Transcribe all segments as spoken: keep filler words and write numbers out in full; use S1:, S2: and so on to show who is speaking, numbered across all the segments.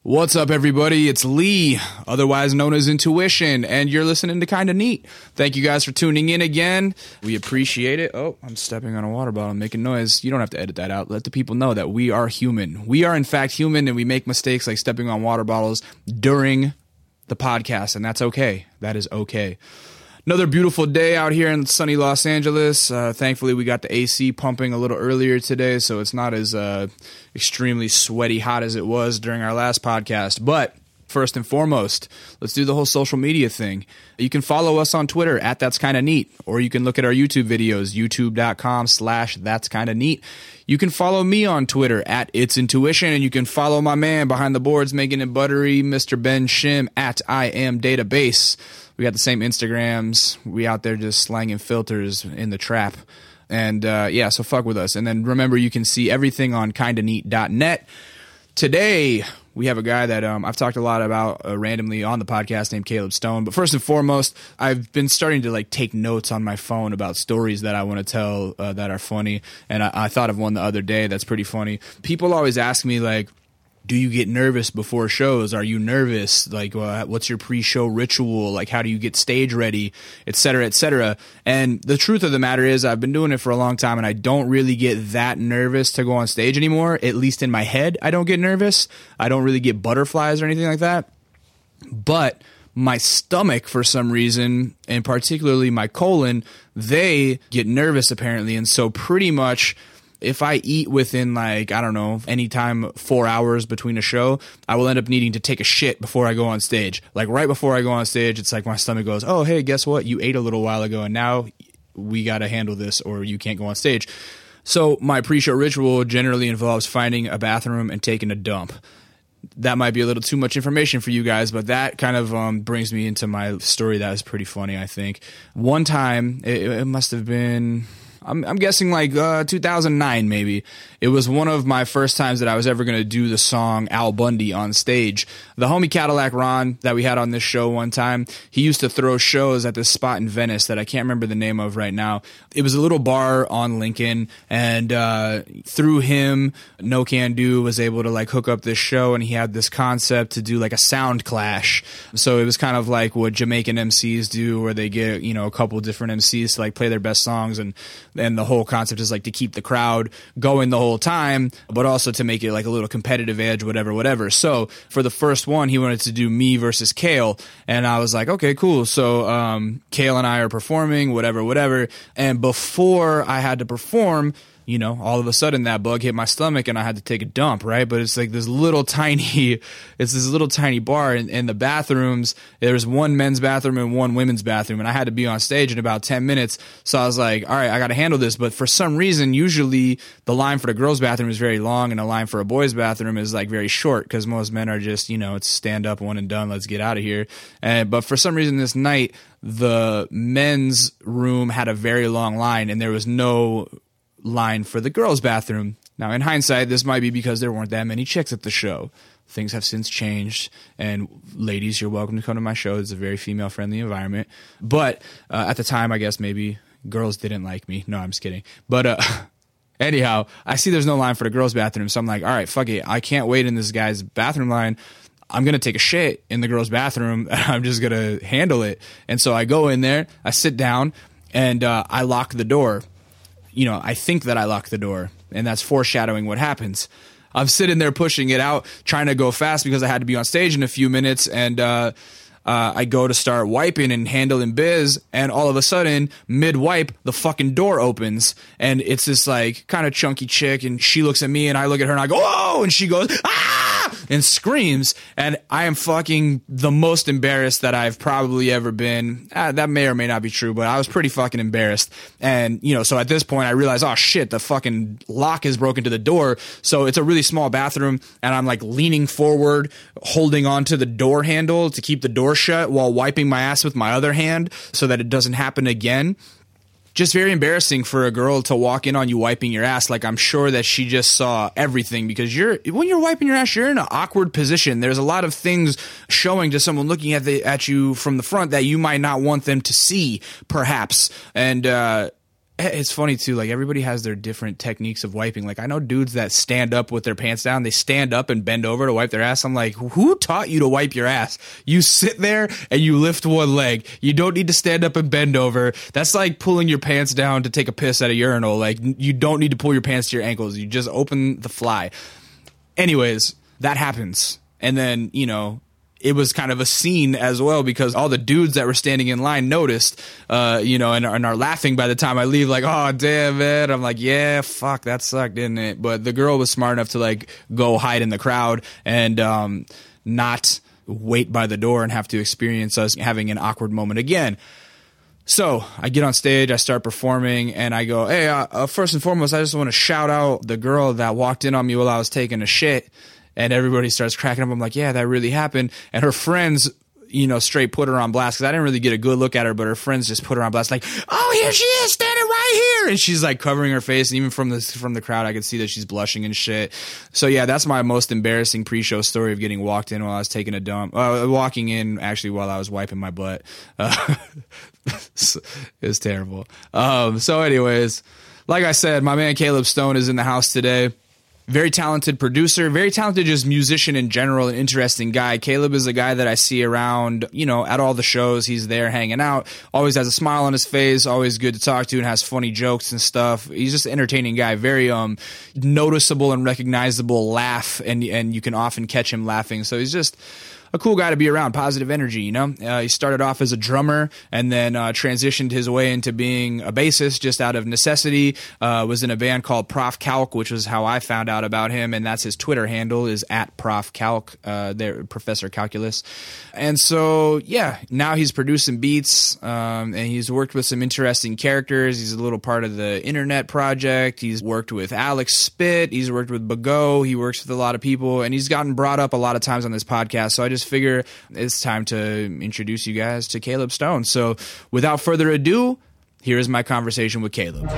S1: What's up, everybody? It's Lee, otherwise known as Intuition, and you're listening to Kinda Neat. Thank you guys for tuning in again. We appreciate it. Oh, I'm stepping on a water bottle and making noise. You don't have to edit that out. Let the people know that we are human. We are, in fact, human, and we make mistakes like stepping on water bottles during the podcast, and that's okay. That is okay. Another beautiful day out here in sunny Los Angeles. Uh, thankfully, we got the A C pumping a little earlier today, so it's not as uh, extremely sweaty hot as it was during our last podcast. But first and foremost, let's do the whole social media thing. You can follow us on Twitter at That's Kinda Neat, or you can look at our YouTube videos, youtube.com slash That's Kinda Neat. You can follow me on Twitter at It's Intuition, and you can follow my man behind the boards making it buttery, Mister Ben Shim at I Am Database. We got the same Instagrams. We out there just slanging filters in the trap. And uh, yeah, so fuck with us. And then remember, you can see everything on kinda neat dot net. Today, we have a guy that um, I've talked a lot about uh, randomly on the podcast named Caleb Stone. But first and foremost, I've been starting to like take notes on my phone about stories that I want to tell uh, that are funny. And I, I thought of one the other day that's pretty funny. People always ask me like, do you get nervous before shows? Are you nervous? Like, uh, what's your pre-show ritual? Like, how do you get stage ready, et cetera, et cetera? And the truth of the matter is I've been doing it for a long time, and I don't really get that nervous to go on stage anymore. At least in my head, I don't get nervous. I don't really get butterflies or anything like that. But my stomach, for some reason, and particularly my colon, they get nervous apparently. And so pretty much, if I eat within, like, I don't know, anytime four hours between a show, I will end up needing to take a shit before I go on stage. Like, right before I go on stage, it's like my stomach goes, oh, hey, guess what? You ate a little while ago, and now we got to handle this, or you can't go on stage. So my pre-show ritual generally involves finding a bathroom and taking a dump. That might be a little too much information for you guys, but that kind of um, brings me into my story that was pretty funny, I think. One time, it, it must have been... I'm, I'm guessing like uh, two thousand nine maybe. It was one of my first times that I was ever going to do the song Al Bundy on stage. The homie Cadillac Ron that we had on this show one time, he used to throw shows at this spot in Venice that I can't remember the name of right now. It was a little bar on Lincoln, and uh, through him, No Can Do was able to like hook up this show, and he had this concept to do like a sound clash. So it was kind of like what Jamaican M Cs do, where they get, you know, a couple different M Cs to like play their best songs, and and the whole concept is like to keep the crowd going the whole time, but also to make it like a little competitive edge, whatever, whatever. So for the first one, he wanted to do me versus Kale, and I was like, okay, cool. So um, Kale and I are performing, whatever, whatever. And before I had to perform, you know, all of a sudden that bug hit my stomach and I had to take a dump, right? But it's like this little tiny, it's this little tiny bar, and in the bathrooms, there's one men's bathroom and one women's bathroom, and I had to be on stage in about ten minutes. So I was like, all right, I got to handle this. But for some reason, usually the line for the girls' bathroom is very long and the line for a boys' bathroom is like very short, because most men are just, you know, it's stand up, one and done, let's get out of here. And, but for some reason this night, the men's room had a very long line, and there was no line for the girls' bathroom. Now, in hindsight, this might be because there weren't that many chicks at the show. Things have since changed, and ladies, you're welcome to come to my show. It's a very female-friendly environment. But uh, at the time, I guess maybe girls didn't like me. No, I'm just kidding. But uh, anyhow, I see there's no line for the girls' bathroom, so I'm like, all right, fuck it. I can't wait in this guy's bathroom line. I'm going to take a shit in the girls' bathroom, and I'm just going to handle it. And so I go in there, I sit down, and uh, I lock the door. You know, I think that I lock the door, and that's foreshadowing what happens. I'm sitting there pushing it out, trying to go fast because I had to be on stage in a few minutes, and uh, uh, I go to start wiping and handling biz, and all of a sudden, mid-wipe, the fucking door opens, and it's this, like, kind of chunky chick, and she looks at me, and I look at her, and I go, oh, and she goes, ah! And screams, and I am fucking the most embarrassed that I've probably ever been. Ah, that may or may not be true, but I was pretty fucking embarrassed. And, you know, so at this point I realized, oh shit, the fucking lock is broken to the door. So it's a really small bathroom, and I'm like leaning forward, holding onto the door handle to keep the door shut while wiping my ass with my other hand so that it doesn't happen again. Just very embarrassing for a girl to walk in on you wiping your ass. Like, I'm sure that she just saw everything, because you're when you're wiping your ass, you're in an awkward position. There's a lot of things showing to someone looking at the at you from the front that you might not want them to see, perhaps. And uh It's funny too, like everybody has their different techniques of wiping. Like I know dudes that stand up with their pants down, they stand up and bend over to wipe their ass. I'm like, who taught you to wipe your ass? You sit there and you lift one leg. You don't need to stand up and bend over. That's like pulling your pants down to take a piss at a urinal. Like you don't need to pull your pants to your ankles. You just open the fly. Anyways, that happens. And then, you know, it was kind of a scene as well because all the dudes that were standing in line noticed, uh, you know, and, and are laughing by the time I leave, like, oh, damn, man. I'm like, yeah, fuck, that sucked, didn't it? But the girl was smart enough to, like, go hide in the crowd and um, not wait by the door and have to experience us having an awkward moment again. So I get on stage, I start performing, and I go, hey, uh, uh, first and foremost, I just want to shout out the girl that walked in on me while I was taking a shit. And everybody starts cracking up. I'm like, yeah, that really happened. And her friends, you know, straight put her on blast because I didn't really get a good look at her, but her friends just put her on blast, like, oh, here she is, standing right here. And she's like covering her face. And even from the from the crowd, I could see that she's blushing and shit. So yeah, that's my most embarrassing pre-show story of getting walked in while I was taking a dump. Uh, walking in actually while I was wiping my butt. Uh, it was terrible. Um, so, anyways, like I said, my man Caleb Stone is in the house today. Very talented producer, very talented just musician in general, an interesting guy. Caleb is a guy that I see around, you know, at all the shows. He's there hanging out, always has a smile on his face, always good to talk to and has funny jokes and stuff. He's just an entertaining guy, very um noticeable and recognizable laugh, and and you can often catch him laughing. So he's just a cool guy to be around, positive energy, you know? Uh, he started off as a drummer and then uh, transitioned his way into being a bassist just out of necessity, uh, was in a band called Prof Calc, which was how I found out about him, and that's his Twitter handle is at Prof Calc, uh, there, Professor Calculus. And so, yeah, now he's producing beats, um, and he's worked with some interesting characters. He's a little part of the Internet Project. He's worked with Alex Spit. He's worked with Bago. He works with a lot of people, and he's gotten brought up a lot of times on this podcast, so I just figure it's time to introduce you guys to Caleb Stone. So without further ado, here is my conversation with Caleb.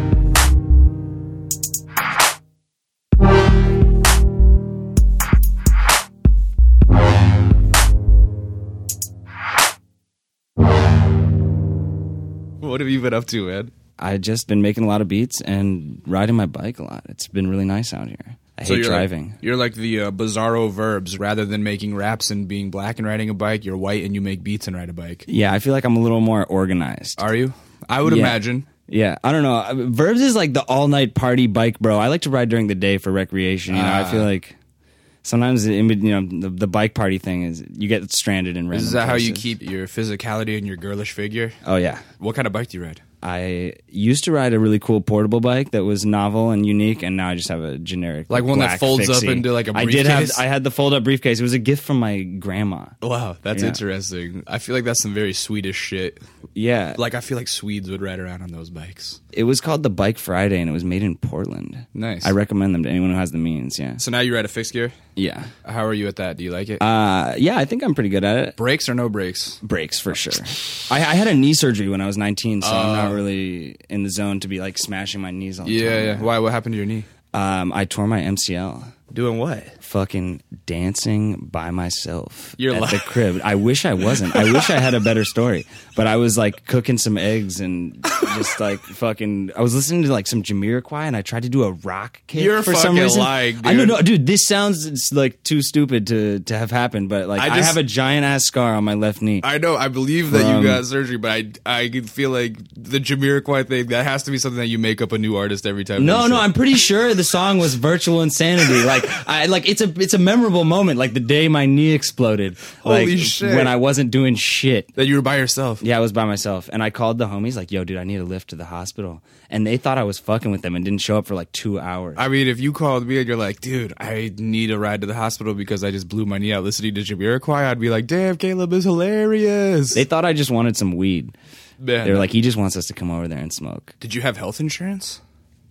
S1: What have you been up to, man?
S2: I've just been making a lot of beats and riding my bike a lot. It's been really nice out here. I
S1: so
S2: hate
S1: you're
S2: driving.
S1: Like, you're like the uh, Bizarro Verbs. Rather than making raps and being black and riding a bike, you're white and you make beats and ride a bike.
S2: Yeah, I feel like I'm a little more organized.
S1: Are you? I would
S2: yeah. imagine. Yeah, I don't know. Verbs is like the all-night party bike bro. I like to ride during the day for recreation. You know, uh, I feel like sometimes you know the, the bike party thing is you get stranded in random
S1: Is that
S2: places.
S1: How you keep your physicality and your girlish figure?
S2: Oh, yeah.
S1: What kind of bike do you ride?
S2: I used to ride a really cool portable bike that was novel and unique, and now I just have a generic
S1: like one
S2: black
S1: that folds
S2: fixie.
S1: up into like a briefcase.
S2: I did have. I had the fold up briefcase. It was a gift from my grandma.
S1: Wow, that's
S2: yeah.
S1: interesting. I feel like that's some very Swedish shit.
S2: Yeah,
S1: like I feel like Swedes would ride around on those bikes.
S2: It was called the Bike Friday, and it was made in Portland.
S1: Nice.
S2: I recommend them to anyone who has the means. Yeah.
S1: So now you ride a fixed gear.
S2: Yeah.
S1: How are you at that? Do you like it?
S2: Uh, yeah, I think I'm pretty good at it.
S1: Brakes or no brakes?
S2: Brakes for sure. I, I had a knee surgery when I was nineteen, so uh, I'm not really in the zone to be like smashing my knees all the
S1: yeah,
S2: time.
S1: Yeah, yeah. Why? What happened to your knee?
S2: Um, I tore my M C L.
S1: Doing what?
S2: Fucking dancing by myself
S1: You're
S2: at
S1: li-
S2: the crib. I wish I wasn't. I wish I had a better story. But I was like cooking some eggs and just like fucking. I was listening to like some Jamiroquai and I tried to do a rock kick
S1: You're
S2: for
S1: fucking
S2: some reason.
S1: lying, dude.
S2: I don't know, dude. This sounds like too stupid to to have happened. But like I,
S1: I, just,
S2: I have a giant ass scar on my left knee.
S1: I know. I believe that
S2: From,
S1: you got surgery, but I I could feel like the Jamiroquai thing. That has to be something that you make up a new artist every time.
S2: No, no. I'm pretty sure the song was Virtual Insanity. Like I like it's a it's a memorable moment. Like the day my knee exploded.
S1: Holy
S2: like,
S1: shit!
S2: When I wasn't doing shit.
S1: That you were by yourself.
S2: Yeah, I was by myself, and I called the homies like, "Yo, dude, I need a lift to the hospital," and they thought I was fucking with them and didn't show up for like two hours.
S1: I mean, if you called me and you're like, "Dude, I need a ride to the hospital because I just blew my knee out listening to Jamiroquai," I'd be like, "Damn, Caleb is hilarious."
S2: They thought I just wanted some weed.
S1: Man.
S2: They were like, "He just wants us to come over there and smoke."
S1: Did you have health insurance?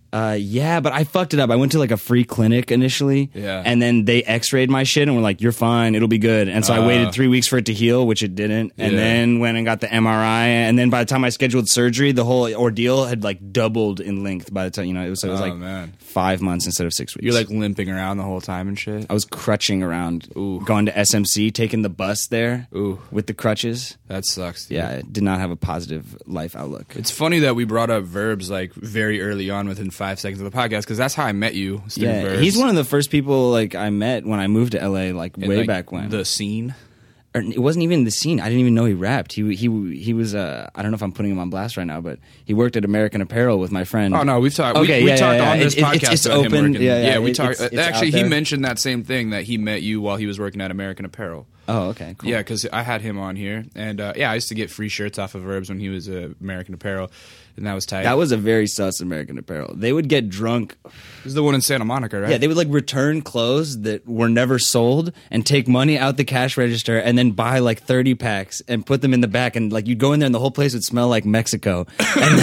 S2: Uh, yeah, but I fucked it up. I went to like a free clinic initially,
S1: Yeah.
S2: and then they X-rayed my shit and were like, "You're fine, it'll be good." And so I
S1: Uh.
S2: waited three weeks for it to heal, which it didn't, and
S1: Yeah.
S2: then went and got the M R I. And then by the time I scheduled surgery, the whole ordeal had like doubled in length. By the time you know, it was, so it was
S1: Oh,
S2: like
S1: man.
S2: five months instead of six weeks.
S1: You're like limping around the whole time and shit.
S2: I was crutching around,
S1: Ooh.
S2: going to S M C, taking the bus there
S1: Ooh.
S2: with the crutches.
S1: That sucks. Dude.
S2: Yeah, I did not have a positive life outlook.
S1: It's funny that we brought up Verbs like very early on within five seconds of the podcast because that's how I met you. Through
S2: Yeah,
S1: Verbs.
S2: he's one of the first people like I met when I moved to L A, like
S1: And,
S2: way
S1: like,
S2: back when.
S1: The scene.
S2: Or it wasn't even the scene. I didn't even know he rapped. He he he was. Uh, I don't know if I'm putting him on blast right now, but he worked at American Apparel with my friend.
S1: Oh no, we've talked.
S2: Okay,
S1: we, we
S2: yeah,
S1: talked
S2: yeah, yeah.
S1: on this
S2: It- it-
S1: podcast
S2: it's- it's
S1: about him
S2: open.
S1: working.
S2: Yeah, yeah,
S1: we
S2: it-
S1: talked.
S2: it's- it's
S1: actually,
S2: out
S1: he
S2: there.
S1: mentioned that same thing that he met you while he was working at American Apparel.
S2: Oh, okay, cool.
S1: Yeah, because I had him on here, and uh, yeah, I used to get free shirts off of Verbs when he was at American Apparel, and that was tight.
S2: That was a very sus American Apparel. They would get drunk.
S1: This is the one in Santa Monica, right?
S2: Yeah, they would like return clothes that were never sold and take money out the cash register and then buy like thirty packs and put them in the back. And like you'd go in there and the whole place would smell like Mexico. And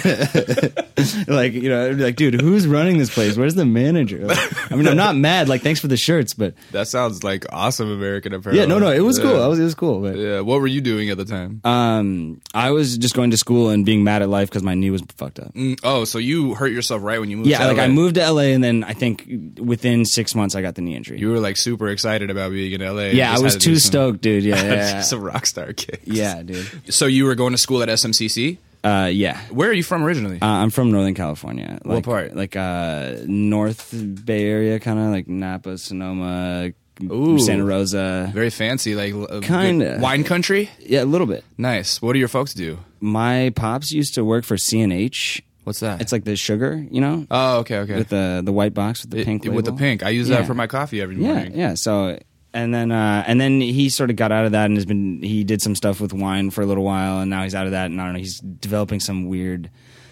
S2: then, like, you know, I'd be like, dude, who's running this place? Where's the manager? Like, I mean, I'm not mad. Like, thanks for the shirts, but
S1: That sounds like awesome American Apparel.
S2: yeah, no, no, it was
S1: Yeah.
S2: cool. I was, it was cool. But
S1: Yeah, what were you doing at the time?
S2: um, I was just going to school and being mad at life because my knee was fucked up.
S1: Mm, oh, so you hurt yourself right when you moved
S2: Yeah,
S1: to
S2: like
S1: L A.
S2: I moved to L A and then I think within six months I got the knee injury.
S1: You were like super excited about being in L A.
S2: yeah, I
S1: Just
S2: was
S1: had to do
S2: too
S1: some-
S2: stoked, dude. Yeah, yeah, yeah.
S1: some rock star kicks.
S2: Yeah, dude.
S1: So you were going to school at S M C C?
S2: Uh, yeah.
S1: Where are you from originally?
S2: Uh, I'm from Northern California. Like,
S1: What part?
S2: Like uh, North Bay Area, kind of like Napa, Sonoma,
S1: Ooh.
S2: Santa Rosa.
S1: Very fancy, like uh,
S2: Kinda.
S1: wine country.
S2: Yeah, a little bit.
S1: Nice. What do your folks do?
S2: My pops used to work for C and H.
S1: What's that?
S2: It's like the sugar, you know,
S1: oh, okay, okay.
S2: with the the white box with the
S1: It-
S2: pink
S1: with the
S2: label.
S1: pink. I use
S2: Yeah.
S1: that for my coffee every
S2: Yeah,
S1: morning.
S2: yeah. So and then uh, and then he sort of got out of that and has been he did some stuff with wine for a little while and now he's out of that and I don't know he's developing some weird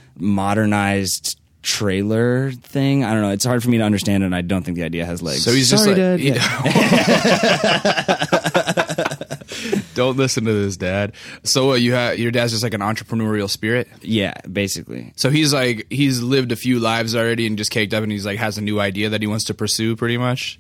S2: modernized trailer thing. I don't know. It's hard for me to understand it and I don't think the idea has legs.
S1: So he's just
S2: Sorry,
S1: like,
S2: Dad.
S1: he-
S2: Yeah.
S1: Don't listen to this, Dad. So uh, you have your dad's just like an entrepreneurial spirit.
S2: Yeah, basically.
S1: So he's like he's lived a few lives already and just caked up, and he's like has a new idea that he wants to pursue, pretty much.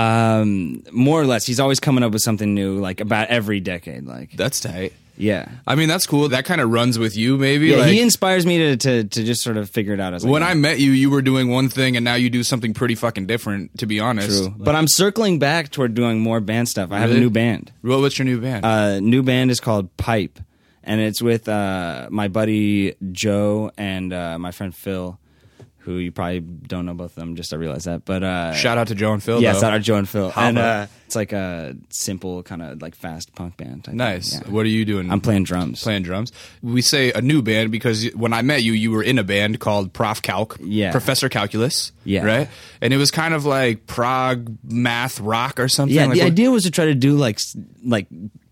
S2: Um, more or less, he's always coming up with something new, like about every decade. Like,
S1: That's tight.
S2: yeah,
S1: I mean, that's cool. That kind of runs with you, maybe.
S2: yeah.
S1: like,
S2: he inspires me to, to to just sort of figure it out as I
S1: when
S2: go.
S1: I met you, you were doing one thing, and now you do something pretty fucking different. To be honest,
S2: True. But I'm circling back toward doing more band stuff. I have a
S1: Really?
S2: new band.
S1: Well, what's your new band?
S2: Uh, new band is called Pipe, and it's with uh, my buddy Joe and uh, my friend Phil, who you probably don't know both of them. Just I realized that, but uh,
S1: Shout out to Joe and Phil.
S2: yeah,
S1: though.
S2: shout out Joe and Phil,
S1: Holla.
S2: and uh, it's like a simple kind of like fast punk band. I think.
S1: Nice.
S2: Yeah.
S1: What are you doing?
S2: I'm playing drums.
S1: playing drums. We say a new band because when I met you, you were in a band called Prof Calc,
S2: Yeah.
S1: Professor Calculus,
S2: Yeah.
S1: right? And it was kind of like prog math rock or something.
S2: Yeah,
S1: like
S2: the
S1: what-
S2: idea was to try to do like s- like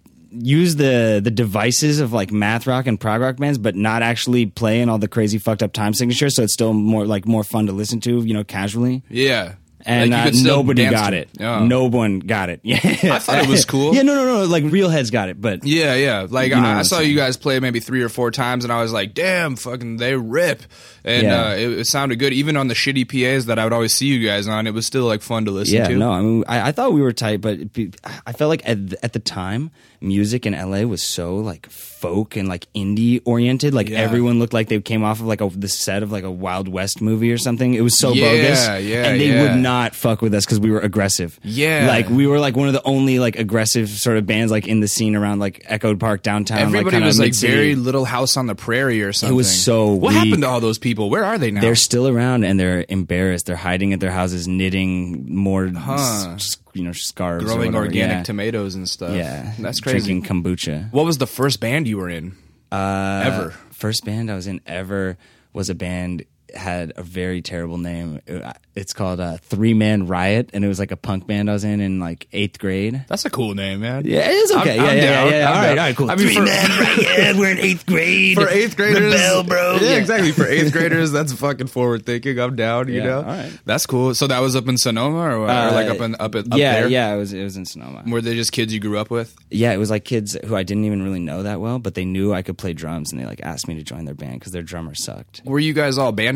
S2: use the the devices of like math rock and prog rock bands, but not actually play in all the crazy fucked up time signatures. So it's still more like more fun to listen to, you know, casually.
S1: yeah.
S2: And
S1: Like, you
S2: uh,
S1: could still
S2: nobody
S1: dance
S2: got
S1: to
S2: it.
S1: Oh.
S2: No one got it. Yeah,
S1: I thought it was cool.
S2: Yeah, no, no, no. Like real heads got it, but
S1: Yeah, yeah. Like
S2: You know what
S1: I, I
S2: I'm
S1: saw
S2: saying.
S1: you guys play maybe three or four times, and I was like, "Damn, fucking, they rip!" And
S2: Yeah.
S1: uh, it, it sounded good, even on the shitty P As that I would always see you guys on. It was still like fun to listen
S2: yeah,
S1: to.
S2: no. I mean, I, I thought we were tight, but it be- I felt like at the, at the time, music in L A was so like folk and like indie oriented. Like
S1: Yeah.
S2: everyone looked like they came off of like a, the set of like a Wild West movie or something. It was so
S1: Yeah,
S2: bogus,
S1: yeah,
S2: and they
S1: yeah.
S2: would not fuck with us because we were aggressive.
S1: Yeah.
S2: like we were like one of the only like aggressive sort of bands like in the scene around like Echo Park downtown.
S1: Everybody
S2: like, kinda
S1: was like
S2: mid-city.
S1: very Little House on the Prairie or something.
S2: was so
S1: What
S2: weak.
S1: happened to all those people? Where are they now?
S2: They're still around and they're embarrassed. They're hiding at their houses, knitting more,
S1: Huh.
S2: s- you know, scarves. or
S1: growing
S2: whatever.
S1: organic
S2: yeah.
S1: tomatoes and stuff.
S2: Yeah,
S1: that's crazy.
S2: Drinking kombucha.
S1: What was the first band you were in?
S2: Uh,
S1: Ever.
S2: First band I was in ever was a band had a very terrible name. It- It's called uh, Three Man Riot, and it was like a punk band I was in in like eighth grade.
S1: That's a cool name, man.
S2: Yeah, it is okay.
S1: I'm-
S2: yeah,
S1: I'm
S2: yeah,
S1: down.
S2: yeah, yeah.
S1: I'm
S2: All right,
S1: down.
S2: all right, cool.
S1: I mean,
S2: Three
S1: for-
S2: Man Riot. We're in eighth grade.
S1: For eighth graders,
S2: Rebel, bro.
S1: Yeah, exactly. For eighth graders, that's fucking forward thinking. I'm down. You
S2: Yeah,
S1: know,
S2: all right.
S1: that's cool. So that was up in Sonoma, or, what? or like up in up, at, up
S2: yeah,
S1: there.
S2: yeah. It was it was in Sonoma.
S1: Were they just kids you grew up with?
S2: Yeah, it was like kids who I didn't even really know that well, but they knew I could play drums, and they like asked me to join their band because their drummer sucked.
S1: Were you guys all band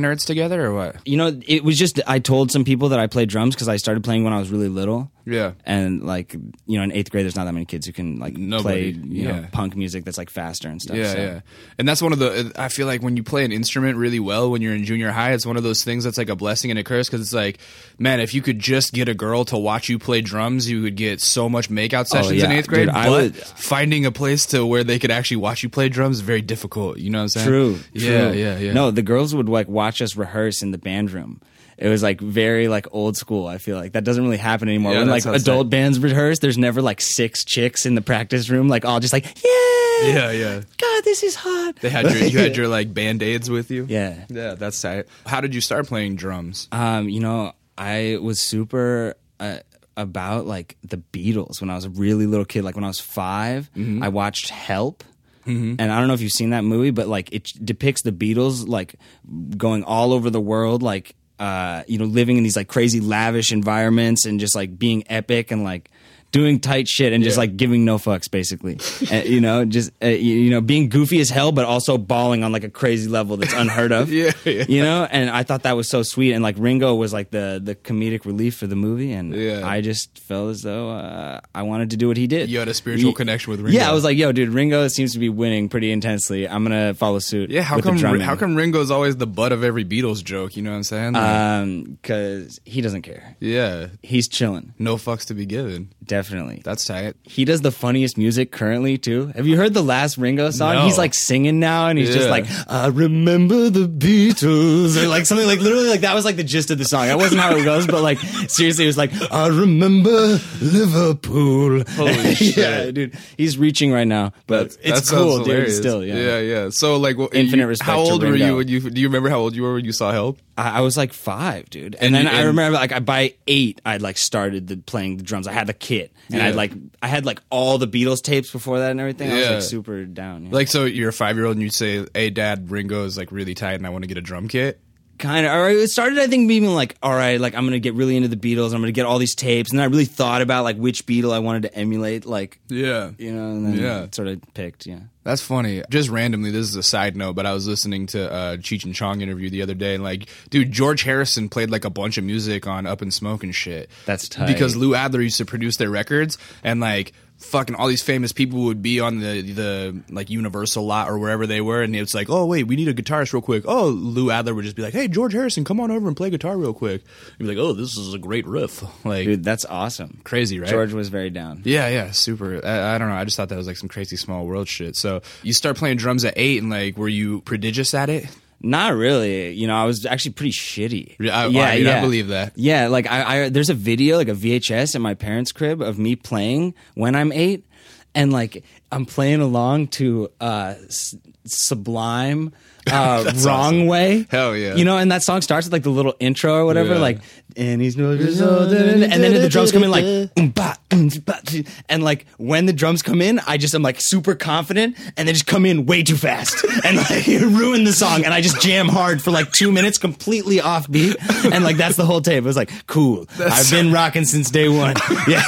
S1: nerds together or what?
S2: You know, it was just I told some people that I played drums because I started playing when I was really little.
S1: Yeah.
S2: And like, you know, in eighth grade, there's not that many kids who can like
S1: Nobody,
S2: play, you
S1: yeah.
S2: know, punk music that's like faster and stuff.
S1: Yeah,
S2: so.
S1: yeah. And that's one of the, I feel like when you play an instrument really well when you're in junior high, it's one of those things that's like a blessing and a curse because it's like, man, if you could just get a girl to watch you play drums, you would get so much makeout sessions
S2: yeah.
S1: in eighth grade.
S2: Dude, I
S1: but
S2: would-
S1: finding a place to where they could actually watch you play drums is very difficult. You know what I'm saying?
S2: True.
S1: Yeah,
S2: true.
S1: yeah, yeah.
S2: No, the girls would like watch us rehearse in the band room. It was like very like old school. I feel like that doesn't really happen anymore.
S1: Yeah,
S2: when
S1: that
S2: like
S1: sounds
S2: adult
S1: sick.
S2: bands rehearse, there's never like six chicks in the practice room, like all just like yeah,
S1: Yeah, yeah.
S2: God, this is hot.
S1: They had your, you had your like band-aids with you?
S2: Yeah.
S1: Yeah, that's tight. How did you start playing drums?
S2: Um, you know, I was super uh, about like the Beatles when I was a really little kid. Like when I was five,
S1: Mm-hmm.
S2: I watched Help. And I don't know if you've seen that movie, but like it depicts the Beatles like going all over the world, like uh, you know, living in these like crazy lavish environments and just like being epic and like doing tight shit and just
S1: Yeah.
S2: like giving no fucks basically. uh, you know, just uh, you, you know, being goofy as hell, but also balling on like a crazy level that's unheard of.
S1: Yeah, yeah.
S2: You know, and I thought that was so sweet. And like Ringo was like the the comedic relief for the movie, and
S1: Yeah.
S2: I just felt as though uh, I wanted to do what he did.
S1: You had a spiritual
S2: Ye-
S1: connection with Ringo.
S2: Yeah, I was like, yo, dude, Ringo seems to be winning pretty intensely. I'm gonna follow suit.
S1: Yeah, how
S2: with
S1: come
S2: the drumming.
S1: how come Ringo's always the butt of every Beatles joke? You know what I'm saying? Like,
S2: Um, because he doesn't care.
S1: yeah,
S2: He's chilling.
S1: no fucks to be given.
S2: Definitely.
S1: That's tight.
S2: He does the funniest music currently too. Have you heard the last Ringo song?
S1: No.
S2: He's like singing now, and he's just
S1: Yeah.
S2: like, "I remember the Beatles," or like something like literally like that was like the gist of the song. That wasn't how it goes, but like seriously, it was like, "I remember Liverpool."
S1: Holy shit.
S2: Yeah, dude, he's reaching right now, but
S1: That
S2: it's
S1: sounds
S2: cool, dude.
S1: hilarious.
S2: Still, yeah.
S1: yeah, yeah. So like, well,
S2: Infinite
S1: you-
S2: respect
S1: How
S2: to
S1: old were
S2: Ringo.
S1: you when you? Do you remember how old you were when you saw Help?
S2: I, I was like five, dude, and,
S1: And
S2: then
S1: you-
S2: I
S1: and-
S2: remember like I by eight, I'd like started the, playing the drums. I had the kit, and
S1: Yeah.
S2: I'd like I had like all the Beatles tapes before that and everything. I was
S1: Yeah.
S2: like super down. Yeah.
S1: Like, so you're a five year old and you say, "Hey, Dad, Ringo is like really tight, and I want to get a drum kit."
S2: Kind of. All right, it started, I think, being like, all right, like I'm gonna get really into the Beatles. I'm gonna get all these tapes, and then I really thought about like which Beatle I wanted to emulate, like
S1: Yeah,
S2: you know, and then
S1: Yeah.
S2: sort of picked. Yeah.
S1: That's funny. Just randomly, this is a side note, but I was listening to uh, Cheech and Chong interview the other day, and like, dude, George Harrison played like a bunch of music on Up in Smoke and shit.
S2: That's tight.
S1: Because Lou Adler used to produce their records, and like fucking all these famous people would be on the the like Universal lot or wherever they were, and it's like, oh wait, we need a guitarist real quick. Oh, Lou Adler would just be like, hey, George Harrison, come on over and play guitar real quick. He'd be like, oh, this is a great riff, like
S2: Dude, that's awesome.
S1: crazy, right?
S2: George was very down.
S1: Yeah, yeah, super. I, I don't know. I just thought that was like some crazy small world shit. So you start playing drums at eight, and like, were you prodigious at it?
S2: Not really. You know, I was actually pretty shitty.
S1: Yeah, I- I- dude, I believe that.
S2: Yeah, like I, I there's a video, like a V H S at my parents' crib of me playing when I'm eight, and like I'm playing along to uh, S- Sublime, uh,
S1: That's
S2: Wrong
S1: awesome.
S2: Way.
S1: Hell yeah.
S2: You know, and that song starts with like the little intro or whatever,
S1: Yeah.
S2: like, and he's no, and then the drums come in like, "Um, ba, um, ba," and like when the drums come in, I just am like super confident, and they just come in way too fast and like ruin the song, and I just jam hard for like two minutes, completely off beat, and like that's the whole tape. It was like, cool, I've been rocking since day one. Yeah.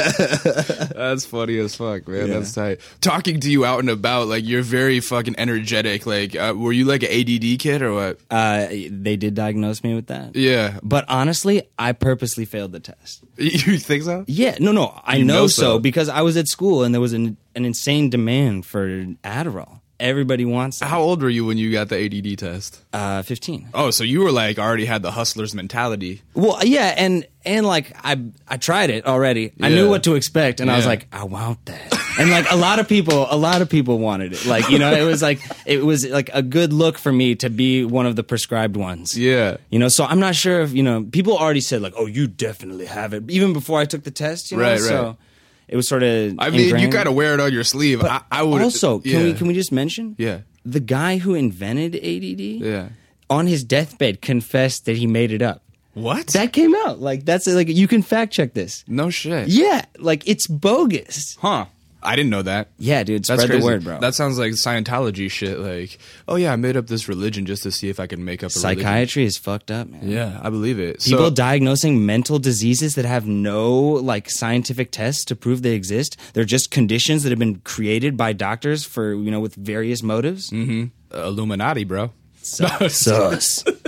S1: That's funny as fuck, man. That's tight. Talking to you out and about, like you're very fucking energetic. Like, uh, were you like an A D D kid or what?
S2: Uh, they did diagnose me with that.
S1: Yeah,
S2: But honestly, I purposely failed the test.
S1: you think so?
S2: Yeah, no, no, I
S1: You
S2: know,
S1: know
S2: so.
S1: so.
S2: because I was at school and there was an, an insane demand for Adderall. Everybody wants it.
S1: How old were you when you got the A D D test?
S2: Uh, fifteen.
S1: Oh, so you were like already had the hustler's mentality.
S2: Well, yeah, and and like I I tried it already. I
S1: Yeah.
S2: knew what to expect, and I was
S1: Yeah.
S2: like, I want that. And like a lot of people, a lot of people wanted it. Like you know, it was like it was like a good look for me to be one of the prescribed ones.
S1: Yeah.
S2: You know, so I'm not sure if you know. People already said like, oh, you definitely have it, even before I took the test. You know?
S1: Right,
S2: So
S1: right.
S2: it was sort of.
S1: I mean, you
S2: ingrained.
S1: gotta wear it on your sleeve. I, I would
S2: Also, can
S1: yeah.
S2: we can we just mention?
S1: Yeah.
S2: The guy who invented A D D,
S1: Yeah.
S2: on his deathbed confessed that he made it up.
S1: What?
S2: That came out. Like that's like you can fact check this.
S1: No shit.
S2: Yeah, like it's bogus.
S1: Huh. I didn't know that.
S2: Yeah, dude,
S1: That's
S2: spread
S1: crazy.
S2: the word, bro.
S1: That sounds like Scientology shit. Like, oh yeah, I made up this religion just to see if I can make up a religion.
S2: Psychiatry is fucked up, man.
S1: Yeah, I believe it.
S2: People
S1: So,
S2: diagnosing mental diseases that have no like scientific tests to prove they exist. They're just conditions that have been created by doctors for, you know, with various motives.
S1: Illuminati, bro.
S2: Sus.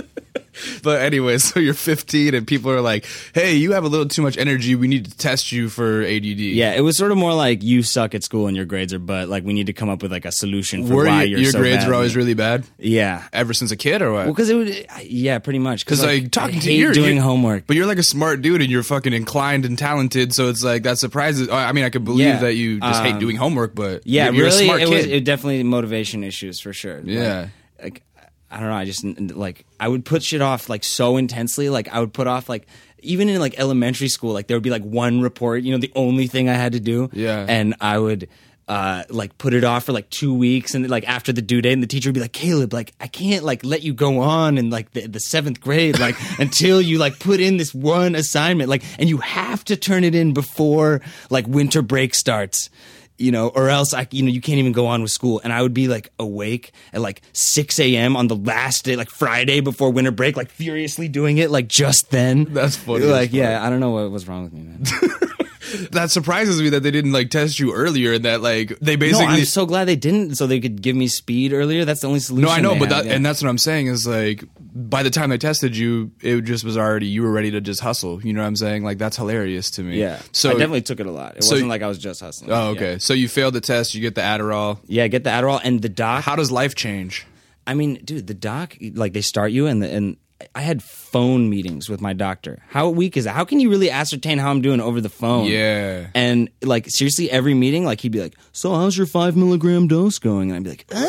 S1: But anyway, so you're fifteen and people are like, hey, you have a little too much energy. We need to test you for A D D.
S2: Yeah, it was sort of more like you suck at school and your grades are butt. Like we need to come up with like a solution for
S1: Were
S2: why
S1: you,
S2: you're
S1: your
S2: so
S1: grades
S2: bad.
S1: were always really bad?
S2: Yeah.
S1: Ever since a kid or what?
S2: Well, because it would, yeah, pretty much.
S1: Because
S2: like,
S1: like talking
S2: I
S1: to
S2: hate
S1: you,
S2: doing
S1: you-
S2: homework.
S1: but you're like a smart dude and you're fucking inclined and talented. So it's like that surprises. I mean, I could believe
S2: Yeah.
S1: that you just hate
S2: Um,
S1: doing homework, but
S2: Yeah,
S1: you're, you're
S2: really,
S1: a smart
S2: it
S1: kid.
S2: was it definitely motivation issues for sure.
S1: Yeah.
S2: Like, like I don't know. I just like I would put shit off like so intensely. Like I would put off like even in like elementary school, like there would be like one report. You know, the only thing I had to do.
S1: Yeah.
S2: and I would. Uh, like put it off for like two weeks and like after the due date and the teacher would be like, Caleb, like I can't like let you go on in like the, the seventh grade like until you like put in this one assignment like and you have to turn it in before like winter break starts. You know, or else I, you know, you can't even go on with school. And I would be like awake at like six a.m. on the last day, like Friday before winter break, like furiously doing it, like just then.
S1: That's funny
S2: Like,
S1: as
S2: yeah, I don't know what was wrong with me, man.
S1: That surprises me that they didn't like test you earlier and that like they
S2: No,
S1: basically.
S2: I'm so glad they didn't, so they could give me speed earlier. That's the only solution.
S1: No, I know,
S2: they
S1: but
S2: had,
S1: that,
S2: yeah.
S1: and that's what I'm saying is like by the time they tested you, it just was already you were ready to just hustle. You know what I'm saying? Like that's hilarious to me.
S2: yeah.
S1: So
S2: I definitely took it a lot. It
S1: so-
S2: wasn't like I was just hustling.
S1: Oh, okay.
S2: Yeah.
S1: So you failed the test. You get the Adderall.
S2: Yeah, get the Adderall and the doc.
S1: How does life change?
S2: I mean, dude, the doc, like they start you and the, and I had phone meetings with my doctor. How weak is that? How can you really ascertain how I'm doing over the phone?
S1: Yeah.
S2: And like seriously, every meeting, like he'd be like, "So how's your five milligram dose going?" And I'd be like, uh,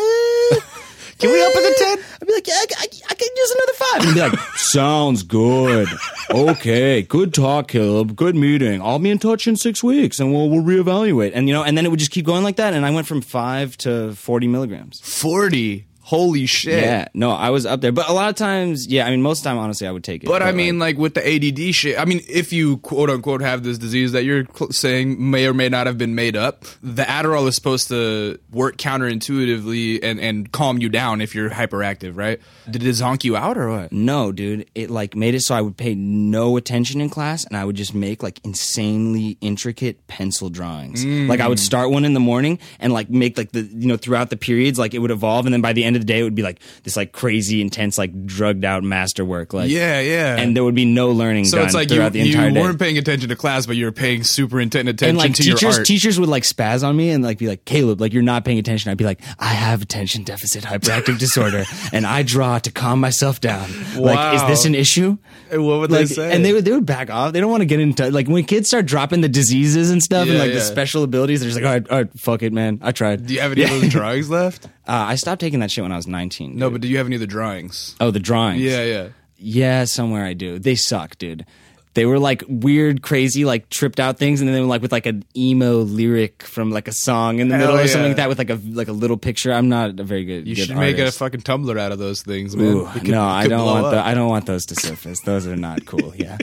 S1: Can we up it to ten?
S2: I'd be like, "Yeah, I, I, I can use another five." And he'd be like, "Sounds good. Okay, good talk, Caleb. Good meeting. I'll be in touch in six weeks, and we'll we'll reevaluate." And you know, and then it would just keep going like that. And I went from five to forty milligrams.
S1: forty. Holy shit.
S2: Yeah, no, I was up there. But a lot of times, yeah, I mean, most of the time, honestly, I would take it.
S1: But I mean, like with the A D D shit, I mean, if you quote unquote have this disease that you're cl- saying may or may not have been made up, the Adderall is supposed to work counterintuitively and, and calm you down if you're hyperactive, right? Did it zonk you out or what?
S2: No, dude. It like made it so I would pay no attention in class and I would just make like insanely intricate pencil drawings. Like I would start one in the morning and like make like the, you know, throughout the periods, like it would evolve. And then by the end of the day, it would be like this like crazy, intense, like drugged out masterwork. Like,
S1: Yeah, yeah.
S2: and there would be no learning
S1: so
S2: done
S1: it's like you,
S2: throughout the
S1: you
S2: entire day.
S1: weren't paying attention to class, but you were paying super intent attention
S2: And like
S1: to your
S2: teachers,
S1: art.
S2: teachers would like spaz on me and like be like, Caleb, like you're not paying attention. I'd be like, I have attention deficit hyperactive disorder, and I draw to calm myself down. Like, is
S1: Wow.
S2: this an issue?
S1: And what would
S2: Like,
S1: they say?
S2: and they would they would back off. They don't want to get into like when kids start dropping the diseases and stuff and
S1: Yeah,
S2: like
S1: yeah.
S2: the special abilities. They're just like, all right, all right, fuck it, man. I tried.
S1: Do you have any of those drawings left?
S2: Uh, I stopped taking that shit when I was nineteen.
S1: No,
S2: dude.
S1: but do you have any of the drawings?
S2: oh, the drawings.
S1: Yeah, yeah.
S2: Yeah, somewhere I do. They suck, dude. They were like weird, crazy, like tripped out things, and then they were like with like an emo lyric from like a song in the
S1: Hell
S2: middle or
S1: yeah.
S2: something like that with like a like a little picture. I'm not a very good.
S1: You
S2: good
S1: should make a
S2: artist.
S1: fucking Tumblr out of those things, man.
S2: Ooh,
S1: It could-
S2: no,
S1: it
S2: I
S1: could
S2: don't
S1: blow
S2: want
S1: up.
S2: the, I don't want those to surface. Those are not cool. Yeah.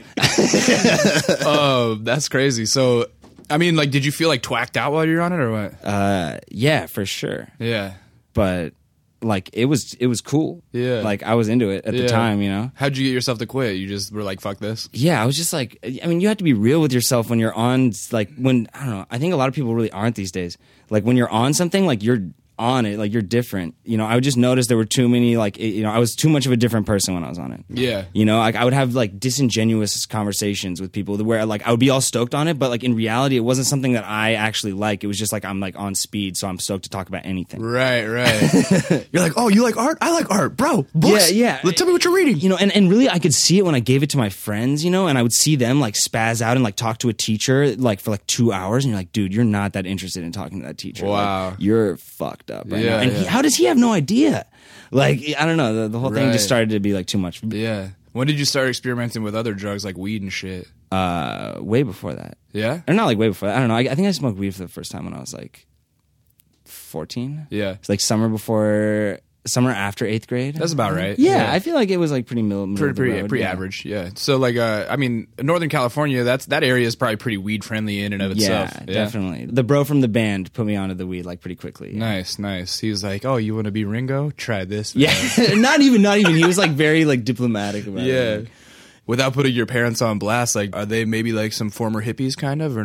S1: Oh, that's crazy. So, I mean, like, did you feel like twacked out while you're on it, or what?
S2: Uh, yeah, for sure.
S1: Yeah.
S2: But like it was it was cool.
S1: Yeah.
S2: Like I was into it at
S1: Yeah.
S2: the time, you know.
S1: How'd you get yourself to quit? You just were like, "Fuck this."
S2: Yeah, I was just like, I mean, you have to be real with yourself when you're on, like, when, I don't know, I think a lot of people really aren't these days. Like, when you're on something, like, you're on it, like, you're different. You know, I would just notice there were too many, like, it- you know, I was too much of a different person when I was on it.
S1: Yeah.
S2: You know, like, I would have, like, disingenuous conversations with people where, like, I would be all stoked on it, but, like, in reality, it wasn't something that I actually like. It was just, like, I'm, like, on speed, so I'm stoked to talk about anything.
S1: Right, right. You're like, "Oh, you like art? I like art, bro. Books.
S2: Yeah, yeah.
S1: Let- Tell me what you're reading."
S2: You know, and, and really I could see it when I gave it to my friends, you know, and I would see them like spaz out and like talk to a teacher like for like two hours. And you're like, dude, you're not that interested in talking to that teacher.
S1: Wow.
S2: Like, you're fucked up right
S1: Yeah,
S2: now. And he,
S1: yeah.
S2: how does he have no idea? Like, I don't know. The, the whole thing
S1: Right.
S2: just started to be like too much.
S1: Yeah. When did you start experimenting with other drugs like weed and shit?
S2: Uh, way before that.
S1: Yeah.
S2: Or not like way before that. I don't know. I, I think I smoked weed for the first time when I was like fourteen.
S1: Yeah.
S2: It's like summer before, summer after eighth grade.
S1: That's about right.
S2: Yeah,
S1: Yeah.
S2: I feel like it was like pretty middle, middle
S1: Pretty,
S2: of the
S1: pretty,
S2: road,
S1: pretty
S2: yeah.
S1: average, yeah. So, like, uh, I mean, Northern California, that's that area is probably pretty weed friendly in and of
S2: Yeah,
S1: itself.
S2: definitely. The bro from the band put me onto the weed like pretty quickly.
S1: Nice, nice. He was like, "Oh, you want to be Ringo? Try this."
S2: Yeah,
S1: man."
S2: not even, not even. He was like very like diplomatic about
S1: yeah.
S2: it. Like,
S1: Without putting your parents on blast, like, are they maybe like some former hippies, kind of, or no?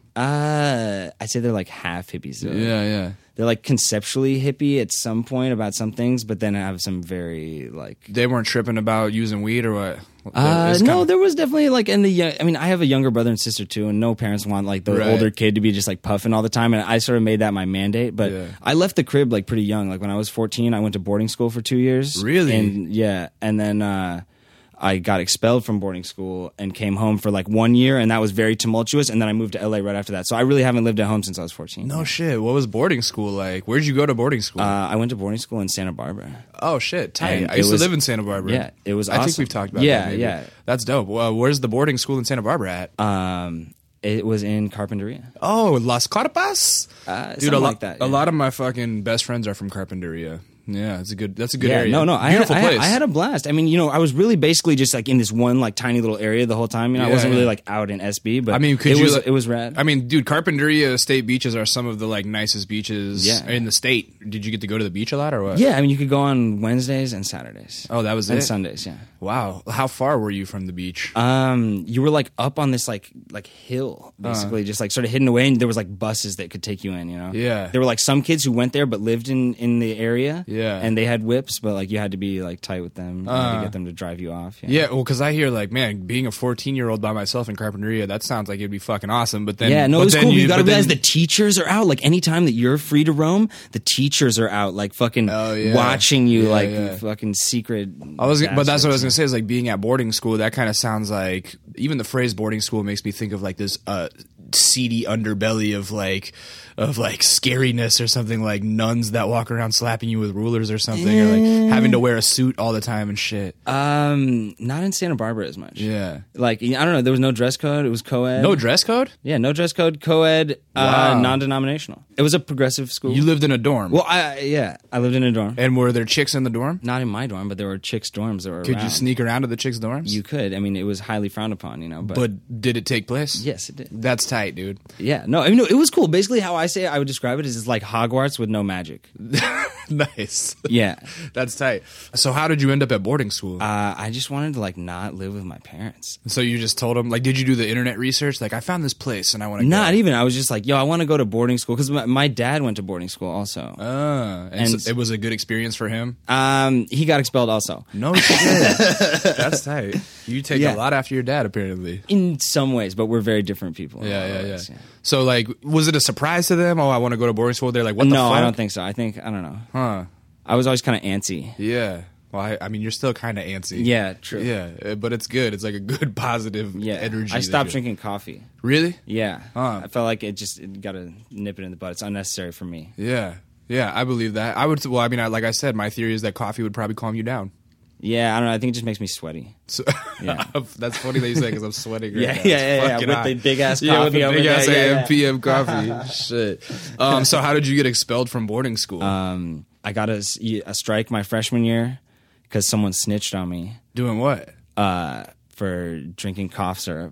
S2: Uh, I'd say they're like half hippies. Though.
S1: Yeah, yeah.
S2: They're like conceptually hippie at some point about some things, but then have some very like.
S1: They weren't tripping about using weed or what?
S2: Uh,
S1: It's
S2: no,
S1: kinda-
S2: there was definitely like in the. young- I mean, I have a younger brother and sister too, and no parents want like the
S1: Right.
S2: older kid to be just like puffing all the time. And I sort of made that my mandate. But
S1: Yeah.
S2: I left the crib like pretty young. Like when I was fourteen, I went to boarding school for two years.
S1: Really?
S2: And yeah, and then. uh I got expelled from boarding school and came home for like one year, and that was very tumultuous. And then I moved to L A right after that. So I really haven't lived at home since I was fourteen.
S1: No shit. What was boarding school like? Where'd you go to boarding school?
S2: Uh, I went to boarding school in Santa Barbara.
S1: oh shit, tight.
S2: and
S1: I
S2: it
S1: used
S2: was-
S1: to live in Santa Barbara.
S2: Yeah, it was
S1: I think
S2: awesome.
S1: we've talked about
S2: Yeah,
S1: that. maybe.
S2: yeah.
S1: That's dope. Well, where's the boarding school in Santa Barbara at?
S2: Um, it was in Carpinteria.
S1: oh, Las Carpas.
S2: Uh,
S1: Dude,
S2: something
S1: a, lo-
S2: like that.
S1: a
S2: yeah.
S1: lot of my fucking best friends are from Carpinteria. Yeah, it's a good. That's a good
S2: yeah,
S1: area.
S2: no, no. I had,
S1: Beautiful
S2: I, had,
S1: place.
S2: I had a blast. I mean, you know, I was really basically just like in this one like tiny little area the whole time. You know, I
S1: Yeah,
S2: wasn't really
S1: yeah.
S2: like out in S B, but
S1: I mean, could
S2: it
S1: you?
S2: was it was rad.
S1: I mean, dude, Carpinteria State beaches are some of the like nicest beaches
S2: Yeah.
S1: in the state. Did you get to go to the beach a lot or what?
S2: yeah, I mean, you could go on Wednesdays and Saturdays.
S1: Oh, that was
S2: and
S1: it.
S2: Sundays. Yeah.
S1: Wow. How far were you from the beach?
S2: Um, you were like up on this like like hill, basically, just like sort of hidden away, and there was like buses that could take you in. You know,
S1: Yeah.
S2: There were like some kids who went there but lived in in the area.
S1: Yeah.
S2: and they had whips, but like you had to be like tight with them you had
S1: Uh.
S2: to get them to drive you off.
S1: Yeah, well, because I hear like, man, being a fourteen-year-old by myself in Carpinteria, that sounds like it'd be fucking awesome. But then,
S2: Yeah, no,
S1: but
S2: it was
S1: then
S2: cool. You, got to
S1: but then-
S2: realize the teachers are out. Like anytime that you're free to roam, the teachers are out, like fucking
S1: Oh, yeah.
S2: watching you,
S1: Yeah,
S2: like
S1: yeah.
S2: fucking secret.
S1: I was, but that's what I was gonna
S2: bastards.
S1: say. Is like being at boarding school. That kind of sounds like even the phrase boarding school makes me think of like this uh, seedy underbelly of like of like scariness or something, like nuns that walk around slapping you with rulers or something, or like having to wear a suit all the time and shit.
S2: Um, not in Santa Barbara as much.
S1: Yeah.
S2: Like I don't know, there was no dress code. It was co-ed.
S1: No dress code.
S2: Yeah, no dress code, co-ed, uh,
S1: Wow.
S2: non-denominational. It was a progressive school.
S1: You lived in a dorm.
S2: well, I yeah, I lived in a dorm.
S1: and were there chicks in the dorm?
S2: Not in my dorm, but there were chicks' dorms that were
S1: Could
S2: around.
S1: you sneak around to the chicks' dorms?
S2: You could. I mean, it was highly frowned upon, you know. But,
S1: but did it take place?
S2: yes, it did.
S1: That's tight, dude.
S2: Yeah, no, I mean, no, it was cool. Basically, how I say it, I would describe it is it's like Hogwarts with no magic.
S1: Nice.
S2: Yeah.
S1: That's tight. So how did you end up at boarding school?
S2: Uh, I just wanted to like not live with my parents.
S1: so you just told them, like, did you do the internet research? Like, I found this place and I want to
S2: Not
S1: go.
S2: even. I was just like, yo, I want to go to boarding school because my, my dad went to boarding school also.
S1: Ah, and,
S2: And-
S1: so it was a good experience for him.
S2: Um, he got expelled also.
S1: No shit. That's tight. You take
S2: Yeah.
S1: a lot after your dad, apparently.
S2: In some ways, but we're very different people. in
S1: Yeah,
S2: a lot
S1: yeah,
S2: of
S1: yeah.
S2: ways,
S1: So, like, was it a surprise to them? Oh, I want to go to boarding school. They're like, what the
S2: no,
S1: fuck?
S2: I don't think so. I think I don't know.
S1: Huh?
S2: I was always kind of antsy.
S1: Yeah. Well, I, I mean, you're still kind of antsy.
S2: Yeah, true.
S1: Yeah, uh, but it's good. It's like a good positive
S2: Yeah,
S1: energy.
S2: I
S1: that
S2: stopped
S1: you-
S2: drinking coffee.
S1: Really?
S2: Yeah,
S1: Huh.
S2: I felt like it just it got to nip it in the bud. It's unnecessary for me.
S1: Yeah. Yeah, I believe that. I would. Well, I mean, I, like I said, my theory is that coffee would probably calm you down.
S2: Yeah, I don't know. I think it just makes me sweaty.
S1: So,
S2: Yeah.
S1: that's funny that you say because I'm sweating. Right
S2: Yeah,
S1: now.
S2: yeah,
S1: It's
S2: yeah, yeah,
S1: fucking
S2: with
S1: hot.
S2: the big-ass
S1: Yeah, with
S2: coffee
S1: the
S2: over
S1: big
S2: there,
S1: ass
S2: yeah,
S1: A M
S2: yeah.
S1: P M coffee. Shit. Um. So, how did you get expelled from boarding school?
S2: Um, I got a, a strike my freshman year because someone snitched on me
S1: Doing what?
S2: uh, for drinking cough syrup.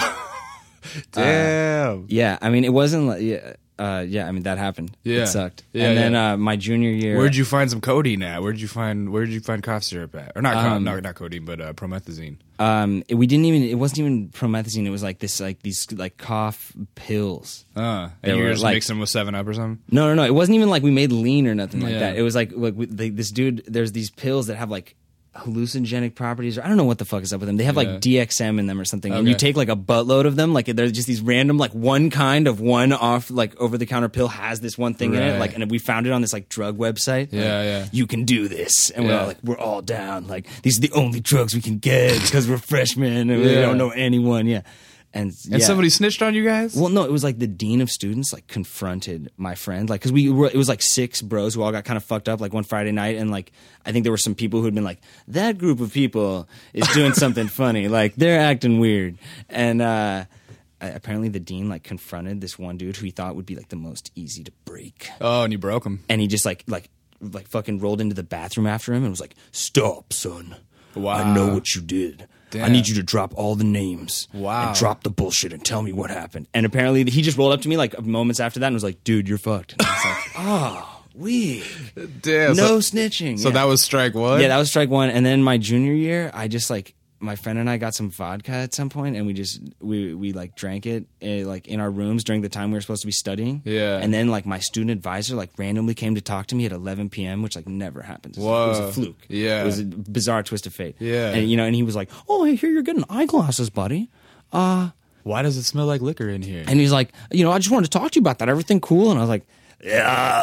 S1: Damn.
S2: Yeah, I mean, it wasn't like, yeah, uh, yeah, I mean, that happened.
S1: Yeah.
S2: It sucked.
S1: Yeah,
S2: and then
S1: yeah.
S2: uh, my junior year.
S1: Where'd you find some codeine at? Where'd you find Where'd you find cough syrup at? Or not? co-
S2: Um,
S1: no, not codeine, but uh, promethazine.
S2: Um, it- we didn't even, it wasn't even promethazine. It was like this, like these, like cough pills.
S1: Uh,
S2: They
S1: and you
S2: were
S1: were just
S2: like-
S1: mixing them with Seven Up or something.
S2: No, no, no. It wasn't even like we made lean or nothing like
S1: Yeah.
S2: that. It was like, like we, they, this dude, there's these pills that have like hallucinogenic properties, or I don't know what the fuck is up with them. They have
S1: Yeah.
S2: like D X M in them or something, and you
S1: Okay.
S2: take like a buttload of them. Like they're just these random, like one kind of one off, like over the counter pill has this one thing in
S1: Right.
S2: it. Like, and we found it on this like drug website.
S1: Yeah,
S2: Like,
S1: yeah.
S2: You can do this, and we're
S1: Yeah.
S2: all like, we're all down. Like these are the only drugs we can get because we're freshmen and we
S1: Yeah.
S2: don't know anyone. Yeah, and
S1: And
S2: yeah.
S1: somebody snitched on you guys?
S2: Well, no, it was like the dean of students like confronted my friend, like because we were, it was like six bros who all got kind of fucked up like one Friday night, and like I think there were some people who had been like, that group of people is doing something funny, like they're acting weird, and uh, apparently the dean like confronted this one dude who he thought would be like the most easy to break,
S1: Oh, and you broke them.
S2: and he just like like like fucking rolled into the bathroom after him and was like, "Stop, son!
S1: Wow.
S2: I know what you did." I
S1: Damn.
S2: need you to drop all the names.
S1: Wow.
S2: And drop the bullshit and tell me what happened. And apparently he just rolled up to me like moments after that and was like, dude, you're fucked. And I was like, oh, weak.
S1: Damn.
S2: No
S1: So,
S2: snitching.
S1: so
S2: yeah.
S1: that was strike one?
S2: Yeah, that was strike one. And then my junior year, I just like, my friend and I got some vodka at some point, and we just we we like drank it uh, like in our rooms during the time we were supposed to be studying.
S1: Yeah.
S2: And then like my student advisor like randomly came to talk to me at eleven p.m., which like never happens.
S1: Whoa.
S2: It was a fluke.
S1: Yeah.
S2: It was a bizarre twist of fate.
S1: Yeah.
S2: And you know, and he was like, "Oh, I hear you're getting eyeglasses, buddy." Uh
S1: Why does it smell like liquor in here?
S2: and he's like, "You know, I just wanted to talk to you about that. Everything cool?" And I was like, "Yeah."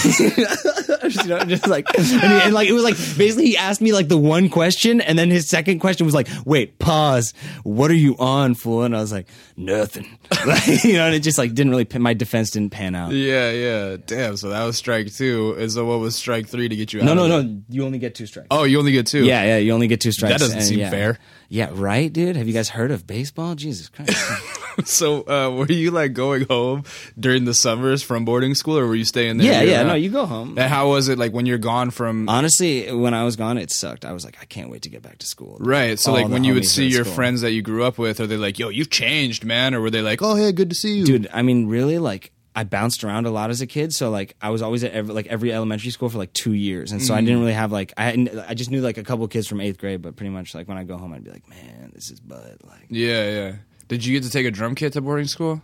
S2: you know, just like, and, he, and like, it was like, basically he asked me like the one question, and then his second question was like, wait, pause. What are you on, fool? And I was like, nothing. Like, you know, and it just like didn't really, my defense didn't pan out.
S1: Yeah, yeah. Damn, so that was strike two. And so what was strike three to get you out
S2: No,
S1: of
S2: no,
S1: it?
S2: no. You only get two strikes.
S1: Oh, you only get two?
S2: Yeah, yeah. You only get two strikes.
S1: That doesn't
S2: and,
S1: seem
S2: yeah.
S1: fair.
S2: Yeah, right, dude? Have you guys heard of baseball? Jesus Christ.
S1: So uh, were you like going home during the summers from boarding school, or were you staying there?
S2: yeah,
S1: year
S2: yeah.
S1: round?
S2: No, you go home.
S1: And how was it like when you're gone from...
S2: Honestly, when I was gone, it sucked. I was like, I can't wait to get back to school.
S1: Right, so
S2: All
S1: like
S2: the
S1: when you would
S2: homies
S1: see
S2: at
S1: your
S2: school.
S1: friends that you grew up with, are they like, yo, you've changed, man? Or were they like, oh, hey, good to see you?
S2: Dude, I mean, really, like, I bounced around a lot as a kid, so like I was always at every, like every elementary school for like two years, and so I didn't really have like I hadn't, I just knew like a couple kids from eighth grade, but pretty much like when I go home, I'd be like, man, this is Bud. Like,
S1: Yeah, yeah. Did you get to take a drum kit to boarding school?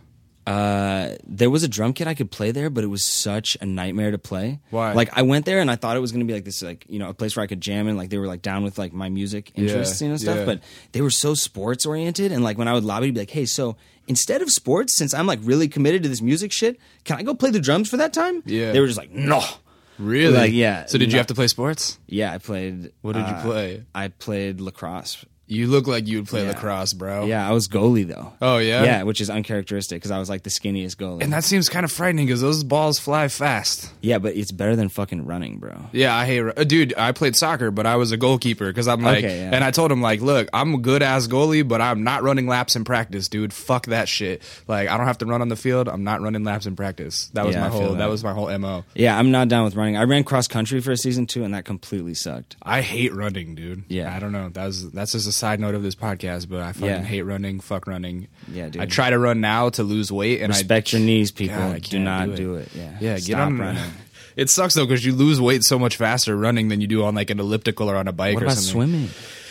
S2: uh, there was a drum kit I could play there, but it was such a nightmare to play.
S1: Why?
S2: Like I went there and I thought it was going to be like this, like you know, a place where I could jam and like they were like down with like my music interests
S1: Yeah,
S2: and stuff,
S1: yeah.
S2: but they were so sports oriented, and like when I would lobby, to be like, hey, so. Instead of sports, since I'm like really committed to this music shit, can I go play the drums for that time?
S1: Yeah.
S2: They were just like, no.
S1: Really?
S2: Like, yeah.
S1: So did you
S2: no.
S1: have to play sports?
S2: Yeah, I played.
S1: What did you
S2: uh,
S1: play?
S2: I played lacrosse.
S1: You look like you would play
S2: Yeah.
S1: lacrosse, bro.
S2: Yeah, I was goalie though.
S1: Oh, yeah?
S2: Yeah, which is uncharacteristic because I was like the skinniest goalie.
S1: And that seems kind of frightening because those balls fly fast.
S2: yeah, but it's better than fucking running, bro.
S1: Yeah, I hate... Uh, dude, I played soccer, but I was a goalkeeper because I'm like...
S2: Okay, yeah.
S1: And I told him, like, look, I'm a good-ass goalie, but I'm not running laps in practice, dude. Fuck that shit. Like, I don't have to run on the field. I'm not running laps in practice. That was
S2: Yeah,
S1: my
S2: I feel
S1: whole...
S2: that.
S1: That was my whole M O.
S2: Yeah, I'm not down with running. I ran cross country for a season too, and that completely sucked.
S1: I hate running, dude.
S2: Yeah.
S1: I don't know. That was that's just a side note of this podcast, but I fucking
S2: Yeah.
S1: hate running. Fuck running.
S2: Yeah, dude.
S1: I try to run now to lose weight, and
S2: Respect
S1: I
S2: your knees, people.
S1: God, I
S2: Do
S1: can't
S2: not
S1: do it.
S2: do it. Yeah,
S1: yeah, get
S2: Stop
S1: on
S2: running.
S1: It sucks though because you lose weight so much faster running than you do on like an elliptical or on a bike
S2: What
S1: or
S2: about
S1: something.
S2: swimming?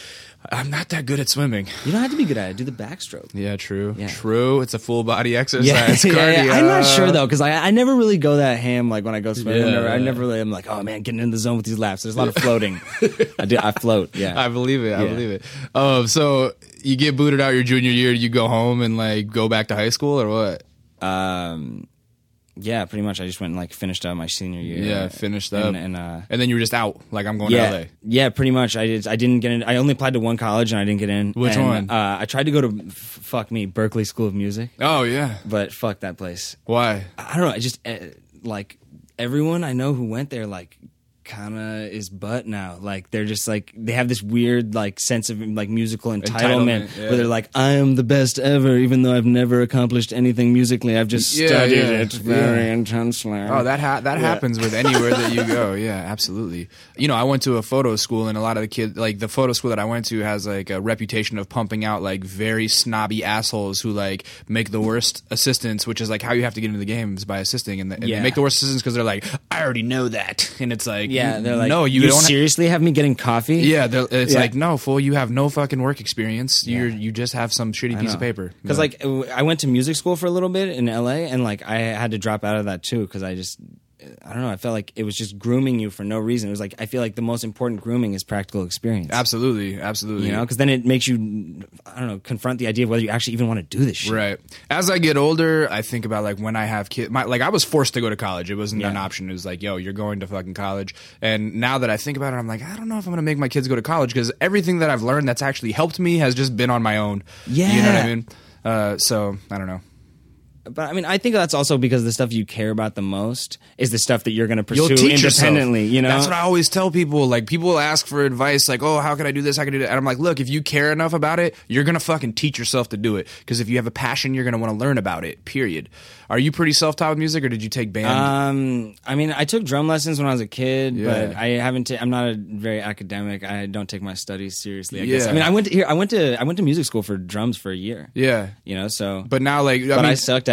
S1: I'm not that good at swimming.
S2: You don't have to be good at it. Do the backstroke.
S1: Yeah, true.
S2: Yeah.
S1: True. It's a full body exercise.
S2: Yeah, yeah,
S1: cardio.
S2: yeah. I'm not sure though because I, I never really go that ham like when I go swimming.
S1: Yeah,
S2: I never, I
S1: yeah.
S2: never really. I'm like, oh man, getting in the zone with these laps. There's a lot of floating. I do. I float. Yeah.
S1: I believe it. I
S2: Yeah.
S1: believe it. Um, so you get booted out your junior year. You go home and like go back to high school or what?
S2: Um, yeah, pretty much. I just went and like finished up my senior year.
S1: Yeah, finished up.
S2: and, and uh,
S1: And then you were just out. Like I'm going
S2: yeah,
S1: to L A.
S2: yeah, pretty much. I did. I didn't get in. I only applied to one college and I didn't get in.
S1: Which
S2: And,
S1: one?
S2: Uh, I tried to go to f- fuck me Berkeley School of Music,
S1: Oh yeah.
S2: but fuck that place.
S1: Why?
S2: I don't know. I just uh, like everyone I know who went there, like kind of is butt now. Like they're just like they have this weird like sense of like musical entitlement,
S1: Entitlement, yeah.
S2: where they're like, I am the best ever, even though I've never accomplished anything musically. I've just
S1: Yeah,
S2: studied
S1: yeah,
S2: it very
S1: yeah.
S2: intensely.
S1: Oh, that ha- that happens with anywhere that you go. Yeah, absolutely. You know, I went to a photo school, and a lot of the kids, like the photo school that I went to, has like a reputation of pumping out like very snobby assholes who like make the worst assistants, which is like how you have to get into the games by assisting, and, the, and
S2: Yeah.
S1: they make the worst assistants because they're like, I already know that, and it's like,
S2: yeah, they're like,
S1: no, you,
S2: you
S1: don't. ha-
S2: seriously have me getting coffee?
S1: yeah, they're- it's
S2: Yeah.
S1: like no, fool, you have no fucking work experience. You are
S2: Yeah.
S1: you just have some shitty
S2: I
S1: piece
S2: know.
S1: of paper.
S2: Because
S1: No.
S2: like I went to music school for a little bit in L A, and like I had to drop out of that too because I just I don't know. I felt like it was just grooming you for no reason. It was like I feel like the most important grooming is practical experience.
S1: absolutely, absolutely,
S2: You know, because then it makes you I don't know confront the idea of whether you actually even want to do this shit.
S1: Right. As I get older, I think about like when I have kids. My, like I was forced to go to college. It wasn't an
S2: Yeah.
S1: option. It was like, yo, you're going to fucking college. And now that I think about it, I'm like, I don't know if I'm going to make my kids go to college because everything that I've learned that's actually helped me has just been on my own.
S2: Yeah.
S1: You know what I mean? Uh, so I don't know.
S2: But I mean, I think that's also because the stuff you care about the most is the stuff that you're going to
S1: You'll
S2: pursue
S1: teach yourself.
S2: independently. You know,
S1: That's what I always tell people. Like people will ask for advice, like, "Oh, how can I do this? How can I do that?" And I'm like, "Look, if you care enough about it, you're gonna fucking teach yourself to do it. Because if you have a passion, you're gonna want to learn about it. Period." Are you pretty self-taught with music, or did you take band?
S2: Um, I mean, I took drum lessons when I was a kid,
S1: Yeah.
S2: but I haven't. Ta- I'm not a very academic. I don't take my studies seriously. I guess.
S1: Yeah.
S2: I mean, I went to here. I went to I went to music school for drums for a year.
S1: yeah,
S2: You know, so
S1: but now, like, I
S2: but
S1: mean,
S2: I sucked at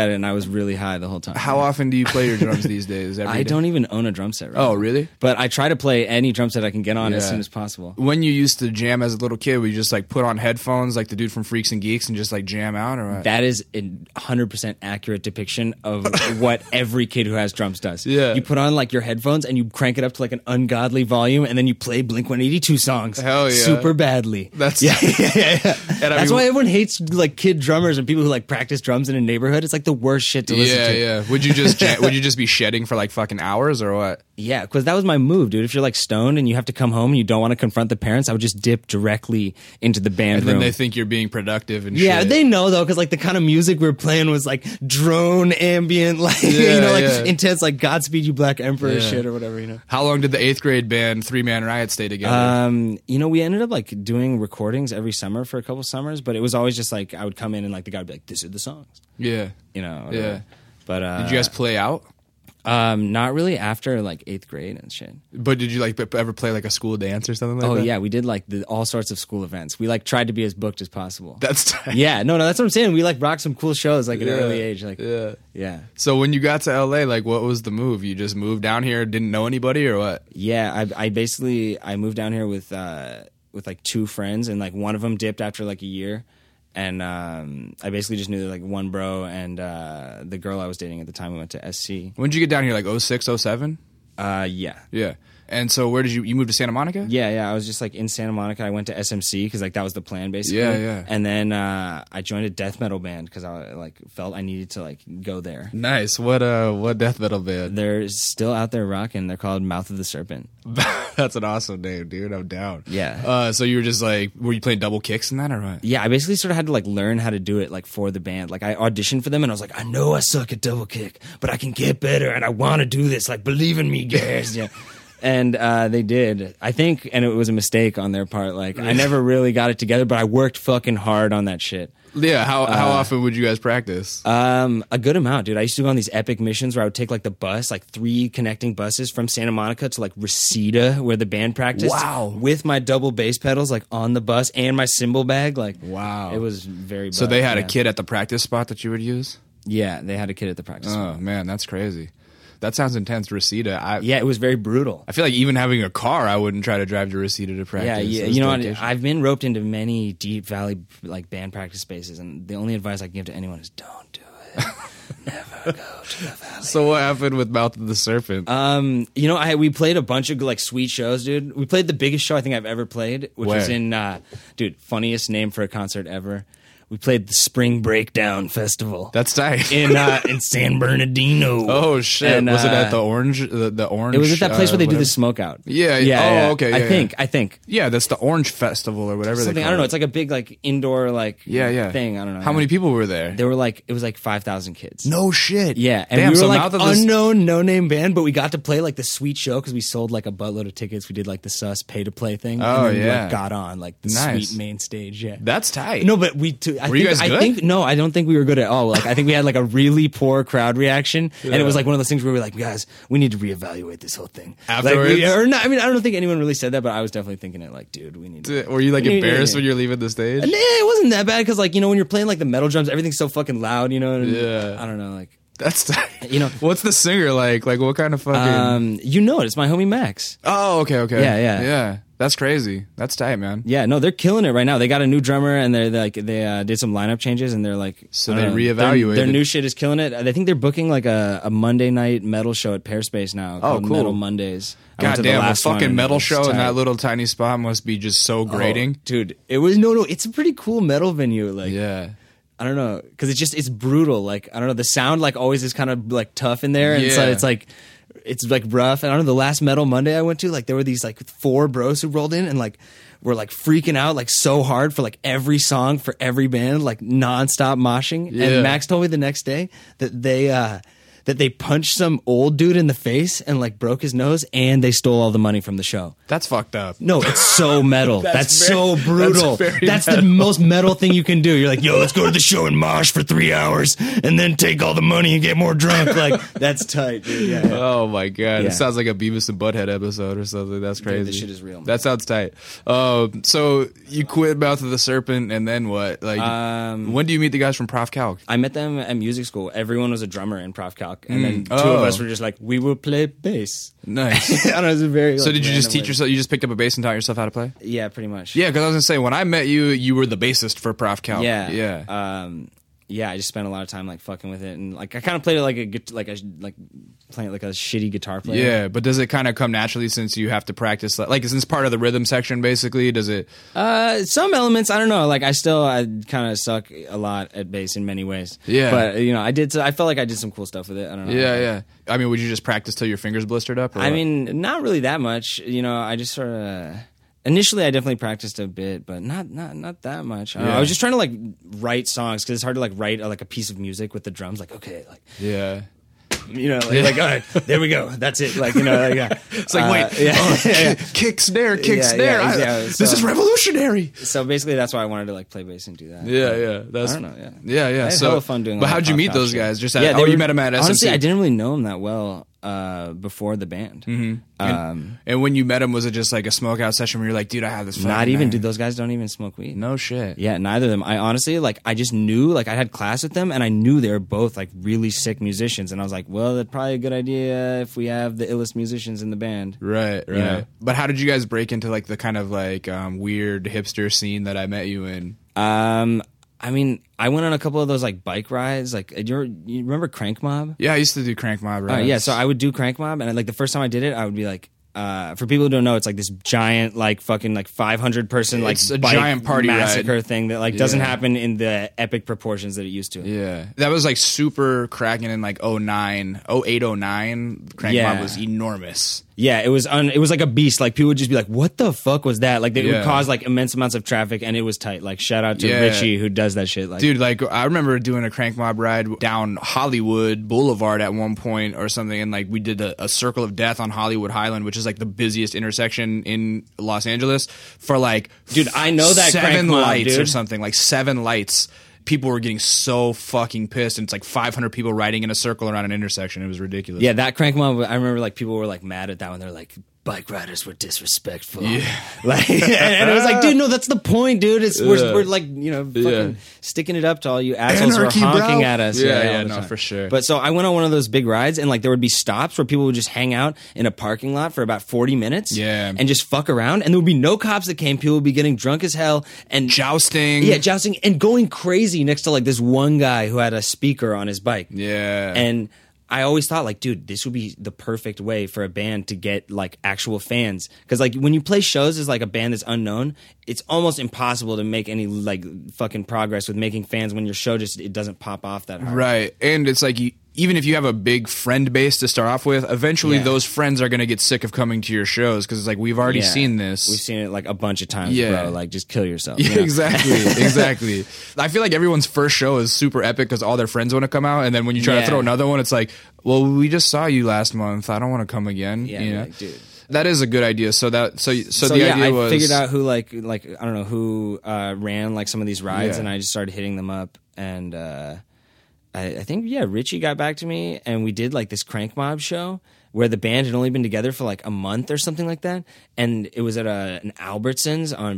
S2: at it, and I was really high the whole time.
S1: How often do you play your drums these days? Every
S2: I
S1: day?
S2: don't even own a drum set right
S1: Oh,
S2: now.
S1: really?
S2: But I try to play any drum set I can get on as
S1: Yeah.
S2: soon as possible.
S1: When you used to jam as a little kid, would you just like put on headphones like the dude from Freaks and Geeks and just like jam out, or what?
S2: That is a one hundred percent accurate depiction of what every kid who has drums does.
S1: Yeah.
S2: You put on like your headphones and you crank it up to like an ungodly volume, and then you play Blink one eighty-two songs.
S1: Hell yeah.
S2: Super badly.
S1: That's
S2: yeah, yeah, yeah. yeah.
S1: And I
S2: That's
S1: mean-
S2: why everyone hates like kid drummers and people who like practice drums in a neighborhood. It's like the worst shit to listen
S1: yeah,
S2: to.
S1: yeah. Would you just ja- would you just be shedding for like fucking hours or what?
S2: Yeah, because that was my move, dude. If you're like stoned and you have to come home and you don't want to confront the parents, I would just dip directly into the band
S1: And
S2: room.
S1: then they think you're being productive and
S2: Yeah,
S1: shit.
S2: they know though, because like the kind of music we were playing was like drone ambient, like you
S1: Yeah,
S2: know, like
S1: yeah.
S2: intense, like Godspeed You Black Emperor
S1: Yeah.
S2: shit or whatever, you know.
S1: How long did the eighth grade band Three Man Riot stay together?
S2: Um, you know, we ended up like doing recordings every summer for a couple summers, but it was always just like I would come in and like the guy would be like, "This is the songs,"
S1: yeah.
S2: you know. Whatever.
S1: Yeah.
S2: But uh,
S1: Did you guys play out?
S2: Um, not really after like eighth grade and shit.
S1: But did you like p- ever play like a school dance or something like
S2: Oh
S1: that?
S2: yeah, we did like the, all sorts of school events. We like tried to be as booked as possible.
S1: That's tight.
S2: yeah, no, no, that's what I'm saying. We like rocked some cool shows like at
S1: Yeah.
S2: an early age. Like,
S1: Yeah.
S2: yeah.
S1: So when you got to L A, like, what was the move? You just moved down here, didn't know anybody, or what?
S2: Yeah, I, I basically I moved down here with uh, with like two friends, and like one of them dipped after like a year, and um, I basically just knew that like one bro and uh, the girl I was dating at the time we went to S C.
S1: When did you get down here? Like oh six, oh seven?
S2: Uh, yeah.
S1: Yeah. And so where did you you moved to Santa Monica?
S2: Yeah, yeah. I was just like in Santa Monica. I went to S M C because like that was the plan basically.
S1: Yeah, yeah.
S2: And then uh, I joined a death metal band because I like felt I needed to like go there.
S1: Nice. What uh what death metal band?
S2: They're still out there rocking. They're called Mouth of the Serpent.
S1: That's an awesome name, dude. I'm down.
S2: Yeah.
S1: Uh so you were just like were you playing double kicks in that or what?
S2: Yeah, I basically sort of had to like learn how to do it like for the band. Like I auditioned for them and I was like, I know I suck at double kick, but I can get better and I want to do this. Like believe in me, guys. Yeah. And uh, they did, I think, and it was a mistake on their part. Like I never really got it together, but I worked fucking hard on that shit.
S1: Yeah, how how often would you guys practice?
S2: Um, a good amount, dude. I used to go on these epic missions where I would take like the bus, like three connecting buses from Santa Monica to like Reseda, where the band practiced.
S1: Wow.
S2: With my double bass pedals like on the bus and my cymbal bag. Like,
S1: Wow.
S2: it was very.
S1: So
S2: buff,
S1: they had
S2: yeah.
S1: a kid at the practice spot that you would use?
S2: Yeah, they had a kid at the practice.
S1: Oh man, that's crazy. That sounds intense, Reseda. I
S2: Yeah, it was very brutal.
S1: I feel like even having a car, I wouldn't try to drive to Reseda to practice.
S2: Yeah, yeah.
S1: Those
S2: You know what?
S1: dedication.
S2: I've been roped into many Deep Valley like band practice spaces, and the only advice I can give to anyone is don't do it. Never go to the valley.
S1: So what happened with Mouth of the Serpent?
S2: Um, you know, I we played a bunch of like sweet shows, dude. We played the biggest show I think I've ever played, which was
S1: Where?
S2: in, uh, dude, funniest name for a concert ever. We played the Spring Breakdown Festival.
S1: That's tight.
S2: in uh, in San Bernardino.
S1: Oh shit!
S2: And,
S1: was it
S2: uh,
S1: at the orange? The, the orange.
S2: It was at that place
S1: uh,
S2: where they do
S1: whatever?
S2: the smoke out.
S1: Yeah,
S2: yeah.
S1: oh, okay,
S2: I
S1: yeah,
S2: think.
S1: yeah.
S2: I think.
S1: Yeah, that's the Orange Festival or whatever.
S2: Something
S1: they call
S2: I don't know.
S1: It.
S2: It's like a big like indoor like
S1: yeah, yeah.
S2: thing. I don't know.
S1: How
S2: yeah.
S1: many people were there?
S2: There were like it was like five thousand kids.
S1: No shit.
S2: Yeah, and
S1: Damn,
S2: we were
S1: so
S2: like
S1: Mouth of the S-
S2: unknown, no name band, but we got to play like the sweet show because we sold like a buttload of tickets. We did like the sus pay to play thing.
S1: Oh,
S2: and then we,
S1: yeah.
S2: like, got on like the
S1: Nice.
S2: sweet main stage. Yeah,
S1: That's tight.
S2: no, but we. T- I
S1: Were
S2: think,
S1: you guys
S2: I
S1: good?
S2: think no, I don't think we were good at all. Like I think we had like a really poor crowd reaction, and it was like one of those things where we were like, guys, we need to reevaluate this whole thing
S1: Afterwards?
S2: Like, we, or not, I mean, I don't think anyone really said that, but I was definitely thinking it. Like, dude, we need to.
S1: Were you like
S2: Yeah, yeah,
S1: embarrassed
S2: yeah.
S1: when you're leaving the stage?
S2: Nah, it wasn't that bad because like you know when you're playing like the metal drums, everything's so fucking loud. You know, and
S1: Yeah.
S2: I don't know, like.
S1: That's tight.
S2: You know-
S1: what's the singer like? Like what kind of fucking?
S2: Um, you know it. It's my homie Max.
S1: oh, okay, okay.
S2: Yeah, yeah.
S1: yeah. That's crazy. That's tight, man.
S2: Yeah, no, they're killing it right now. They got a new drummer, and they're like they uh, did some lineup changes, and they're like
S1: So
S2: I don't
S1: they
S2: know, their-
S1: reevaluated.
S2: Their, new shit is killing it. I think they're booking like a, a Monday night metal show at Pear Space now. called
S1: cool.
S2: Metal Mondays. I went
S1: God
S2: to the
S1: damn, a
S2: last one,
S1: fucking
S2: and it
S1: metal
S2: was
S1: show in
S2: tight.
S1: that little tiny spot must be just so grating.
S2: Oh, dude. It was no, no. It's a pretty cool metal venue. Like,
S1: Yeah.
S2: I don't know, because it's just it's brutal. Like I don't know, the sound like always is kind of like tough in there, and so
S1: Yeah.
S2: it's like it's like rough. And I don't know, the last Metal Monday I went to, like there were these like four bros who rolled in and like were like freaking out like so hard for like every song for every band, like nonstop moshing.
S1: Yeah.
S2: And Max told me the next day that they uh that they punched some old dude in the face and like broke his nose, and they stole all the money from the show.
S1: That's fucked up.
S2: No, it's so metal. that's that's very, so brutal. That's, that's the most metal thing you can do. You're like, yo, let's go to the show and mosh for three hours and then take all the money and get more drunk. Like, that's tight, dude. Yeah, yeah.
S1: Oh my god,
S2: Yeah.
S1: it sounds like a Beavis and Butthead episode or something. That's crazy.
S2: Dude, this shit is real, man.
S1: That sounds tight. Um, so you quit Mouth of the Serpent, and then what? Like,
S2: Um,
S1: when do you meet the guys from Prof Calc?
S2: I met them at music school. Everyone was a drummer in Prof Calc, and then two
S1: Oh.
S2: of us were just like, we will play bass.
S1: Nice.
S2: I don't know. It was a very.
S1: So
S2: like,
S1: did you just
S2: random
S1: teach
S2: way.
S1: yourself? You just picked up a bass and taught yourself how to play?
S2: Yeah, pretty much.
S1: Yeah, because I was gonna say when I met you, you were the bassist for Prof Calc.
S2: Yeah,
S1: yeah.
S2: Um, yeah, I just spent a lot of time like fucking with it, and like I kind of played it like a guit- like a like playing it like a shitty guitar player.
S1: Yeah, but does it kind of come naturally since you have to practice? Like, since part of the rhythm section, basically, does it?
S2: Uh, some elements, I don't know. Like I still, I kind of suck a lot at bass in many ways.
S1: Yeah.
S2: but you know, I did. I felt like I did some cool stuff with it. I don't know.
S1: Yeah, yeah. I mean, would you just practice till your fingers blistered up? Or
S2: I
S1: what?
S2: mean, not really that much. You know, I just sort of. Initially, I definitely practiced a bit, but not not not that much. I, don't know.
S1: Yeah.
S2: I was just trying to like write songs because it's hard to like write uh, like a piece of music with the drums. Like, okay, like
S1: yeah.
S2: you know, like, like all right, there we go. That's it. Like, you know, like, yeah.
S1: It's like,
S2: Uh,
S1: wait,
S2: yeah,
S1: oh,
S2: yeah, yeah.
S1: kick, kick, snare, kick,
S2: Yeah,
S1: snare.
S2: yeah,
S1: I-
S2: yeah,
S1: this
S2: so-
S1: is revolutionary.
S2: So basically, that's why I wanted to like play bass and do that.
S1: Yeah,
S2: But
S1: yeah. That's,
S2: I don't know. Yeah,
S1: Yeah, yeah.
S2: I had
S1: so,
S2: hella fun doing.
S1: But
S2: all
S1: how'd
S2: that
S1: you meet
S2: pop-out
S1: those
S2: shit.
S1: guys? Just at,
S2: yeah,
S1: oh,
S2: they
S1: you
S2: were-
S1: met them at S M C.
S2: Honestly, I didn't really know them that well uh, before the band.
S1: Mm-hmm.
S2: Um,
S1: And, and when you met them, was it just like a smoke out session where you're like, dude, I have this.
S2: not
S1: fucking
S2: even.
S1: guy.
S2: Dude, those guys don't even smoke weed.
S1: No shit.
S2: Yeah, neither of them. I honestly, like, I just knew, like, I had class with them, and I knew they were both, like, really sick musicians. And I was like, well, that's probably a good idea if we have the illest musicians in the band.
S1: Right, right.
S2: Yeah.
S1: But how did you guys break into like the kind of like um, weird hipster scene that I met you in?
S2: Um, I mean, I went on a couple of those, like, bike rides. Like, you're, you remember Crank Mob?
S1: Yeah, I used to do Crank Mob.
S2: Uh,
S1: Right.
S2: yeah, so I would do Crank Mob, and, like, the first time I did it, I would be like, Uh, for people who don't know, it's like this giant, like fucking, like five hundred person, like
S1: It's a
S2: bike
S1: giant party
S2: massacre
S1: ride.
S2: thing that like doesn't
S1: Yeah.
S2: happen in the epic proportions that it used to.
S1: Yeah, that was like super cracking in like oh nine, oh eight, oh nine. Crank
S2: Yeah.
S1: Mob was enormous.
S2: Yeah, it was un, it was like a beast. Like people would just be like, "What the fuck was that?" Like they
S1: Yeah.
S2: would cause like immense amounts of traffic, and it was tight. Like shout out to
S1: Yeah.
S2: Richie who does that shit. Like,
S1: Dude, like I remember doing a Crank Mob ride down Hollywood Boulevard at one point or something, and like we did a, a circle of death on Hollywood Highland, which is like the busiest intersection in Los Angeles, for like
S2: Dude, I know that
S1: seven
S2: Crank Mob,
S1: lights or
S2: dude.
S1: something, like seven lights. People were getting so fucking pissed, and it's like five hundred people riding in a circle around an intersection. It was ridiculous.
S2: yeah, that Crank Mob. I remember like people were like mad at that one. They're like, bike riders were disrespectful.
S1: Yeah.
S2: Like, and it was like, dude, no, that's the point, dude. It's we're,
S1: Yeah.
S2: we're like, you know, fucking
S1: Yeah.
S2: sticking it up to all you assholes
S1: Anarchy,
S2: who are honking
S1: bro.
S2: at us.
S1: Yeah,
S2: all
S1: yeah,
S2: the
S1: no,
S2: time.
S1: for sure.
S2: But so I went on one of those big rides, and like there would be stops where people would just hang out in a parking lot for about forty minutes,
S1: Yeah.
S2: and just fuck around, and there would be no cops that came. People would be getting drunk as hell and
S1: Jousting.
S2: yeah, jousting and going crazy next to like this one guy who had a speaker on his bike.
S1: Yeah.
S2: And I always thought like, dude, this would be the perfect way for a band to get like actual fans. Because like when you play shows as like a band that's unknown, it's almost impossible to make any like fucking progress with making fans when your show just it doesn't pop off that hard.
S1: Right. And it's like, you, even if you have a big friend base to start off with, eventually
S2: Yeah.
S1: those friends are going to get sick of coming to your shows because it's like, we've already
S2: Yeah.
S1: seen this.
S2: We've seen it like a bunch of times,
S1: Yeah.
S2: bro. Like just kill yourself.
S1: Yeah,
S2: you know?
S1: exactly, exactly. I feel like everyone's first show is super epic because all their friends want to come out, and then when you try
S2: Yeah.
S1: to throw another one, it's like, well, we just saw you last month. I don't want to come again.
S2: Yeah,
S1: you know?
S2: like, dude.
S1: That is a good idea. So that so so,
S2: So
S1: the
S2: yeah,
S1: idea
S2: I
S1: was
S2: figured out who like like I don't know who uh, ran like some of these rides,
S1: Yeah.
S2: and I just started hitting them up, and uh, I, I think yeah, Richie got back to me, and we did like this Crank Mob show where the band had only been together for like a month or something like that, and it was at a, an Albertsons on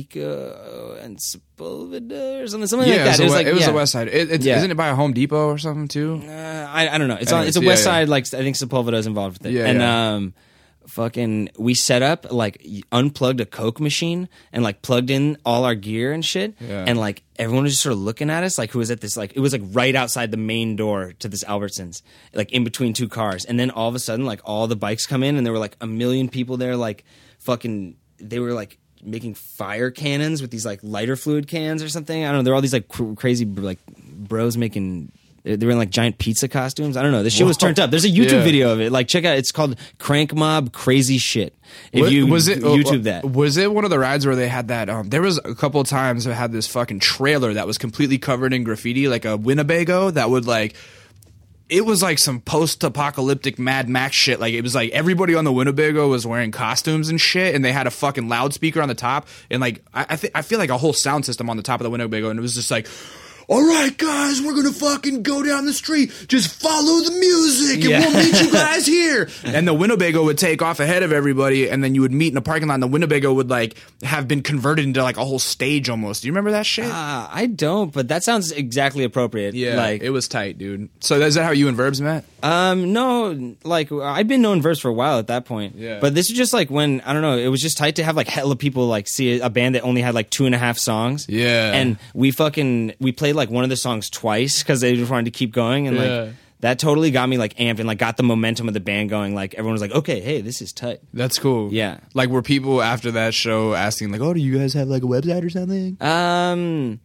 S2: Pico and Sepulveda or something, something
S1: yeah,
S2: like that.
S1: it was, the,
S2: like,
S1: it was
S2: yeah.
S1: the West Side. It, it,
S2: Yeah.
S1: Isn't it by a Home Depot or something too?
S2: Uh, I, I don't know. It's on. It's a
S1: Anyways,
S2: West
S1: yeah, yeah.
S2: Side. Like I think Sepulveda is involved with it.
S1: Yeah,
S2: and
S1: yeah.
S2: um, fucking, we set up like y- unplugged a Coke machine and like plugged in all our gear and shit.
S1: Yeah.
S2: And like everyone was just sort of looking at us like who was at this like it was like right outside the main door to this Albertsons, like in between two cars. And then all of a sudden, like all the bikes come in and there were like a million people there. Like fucking, they were like making fire cannons with these like lighter fluid cans or something. I don't know. There were all these like cr- crazy like bros making. They were in like giant pizza costumes. I don't know. This shit was turned up. There's a YouTube
S1: Yeah.
S2: video of it. Like check out. It's called Crank Mob Crazy Shit. If
S1: Wa-
S2: you
S1: was it
S2: YouTube that.
S1: Was it one of the rides where they had that? Um, there was a couple of times that had this fucking trailer that was completely covered in graffiti, like a Winnebago that would like. it was like some post-apocalyptic Mad Max shit. Like it was like everybody on the Winnebago was wearing costumes and shit, and they had a fucking loudspeaker on the top, and like I I, th- I feel like a whole sound system on the top of the Winnebago, and it was just like, all right, guys, we're going to fucking go down the street. Just follow the music and
S2: Yeah.
S1: we'll meet you guys here. And the Winnebago would take off ahead of everybody, and then you would meet in a parking lot, and the Winnebago would like have been converted into like a whole stage almost. Do you remember that shit?
S2: Uh, I don't, but that sounds exactly appropriate.
S1: yeah,
S2: like
S1: it was tight, dude. So is that how you and Verbs met?
S2: Um, no, like I'd been knowing Verse for a while at that point.
S1: Yeah.
S2: But this is just like when I don't know. It was just tight to have like hella people like see a band that only had like two and a half songs.
S1: Yeah.
S2: And we fucking we played like one of the songs twice because they just wanted to keep going, and
S1: Yeah.
S2: like that totally got me like amped and like got the momentum of the band going. Like everyone was like, okay, hey, this is tight.
S1: That's cool.
S2: Yeah.
S1: Like were people after that show asking like, oh, do you guys have like a website or something?
S2: Um,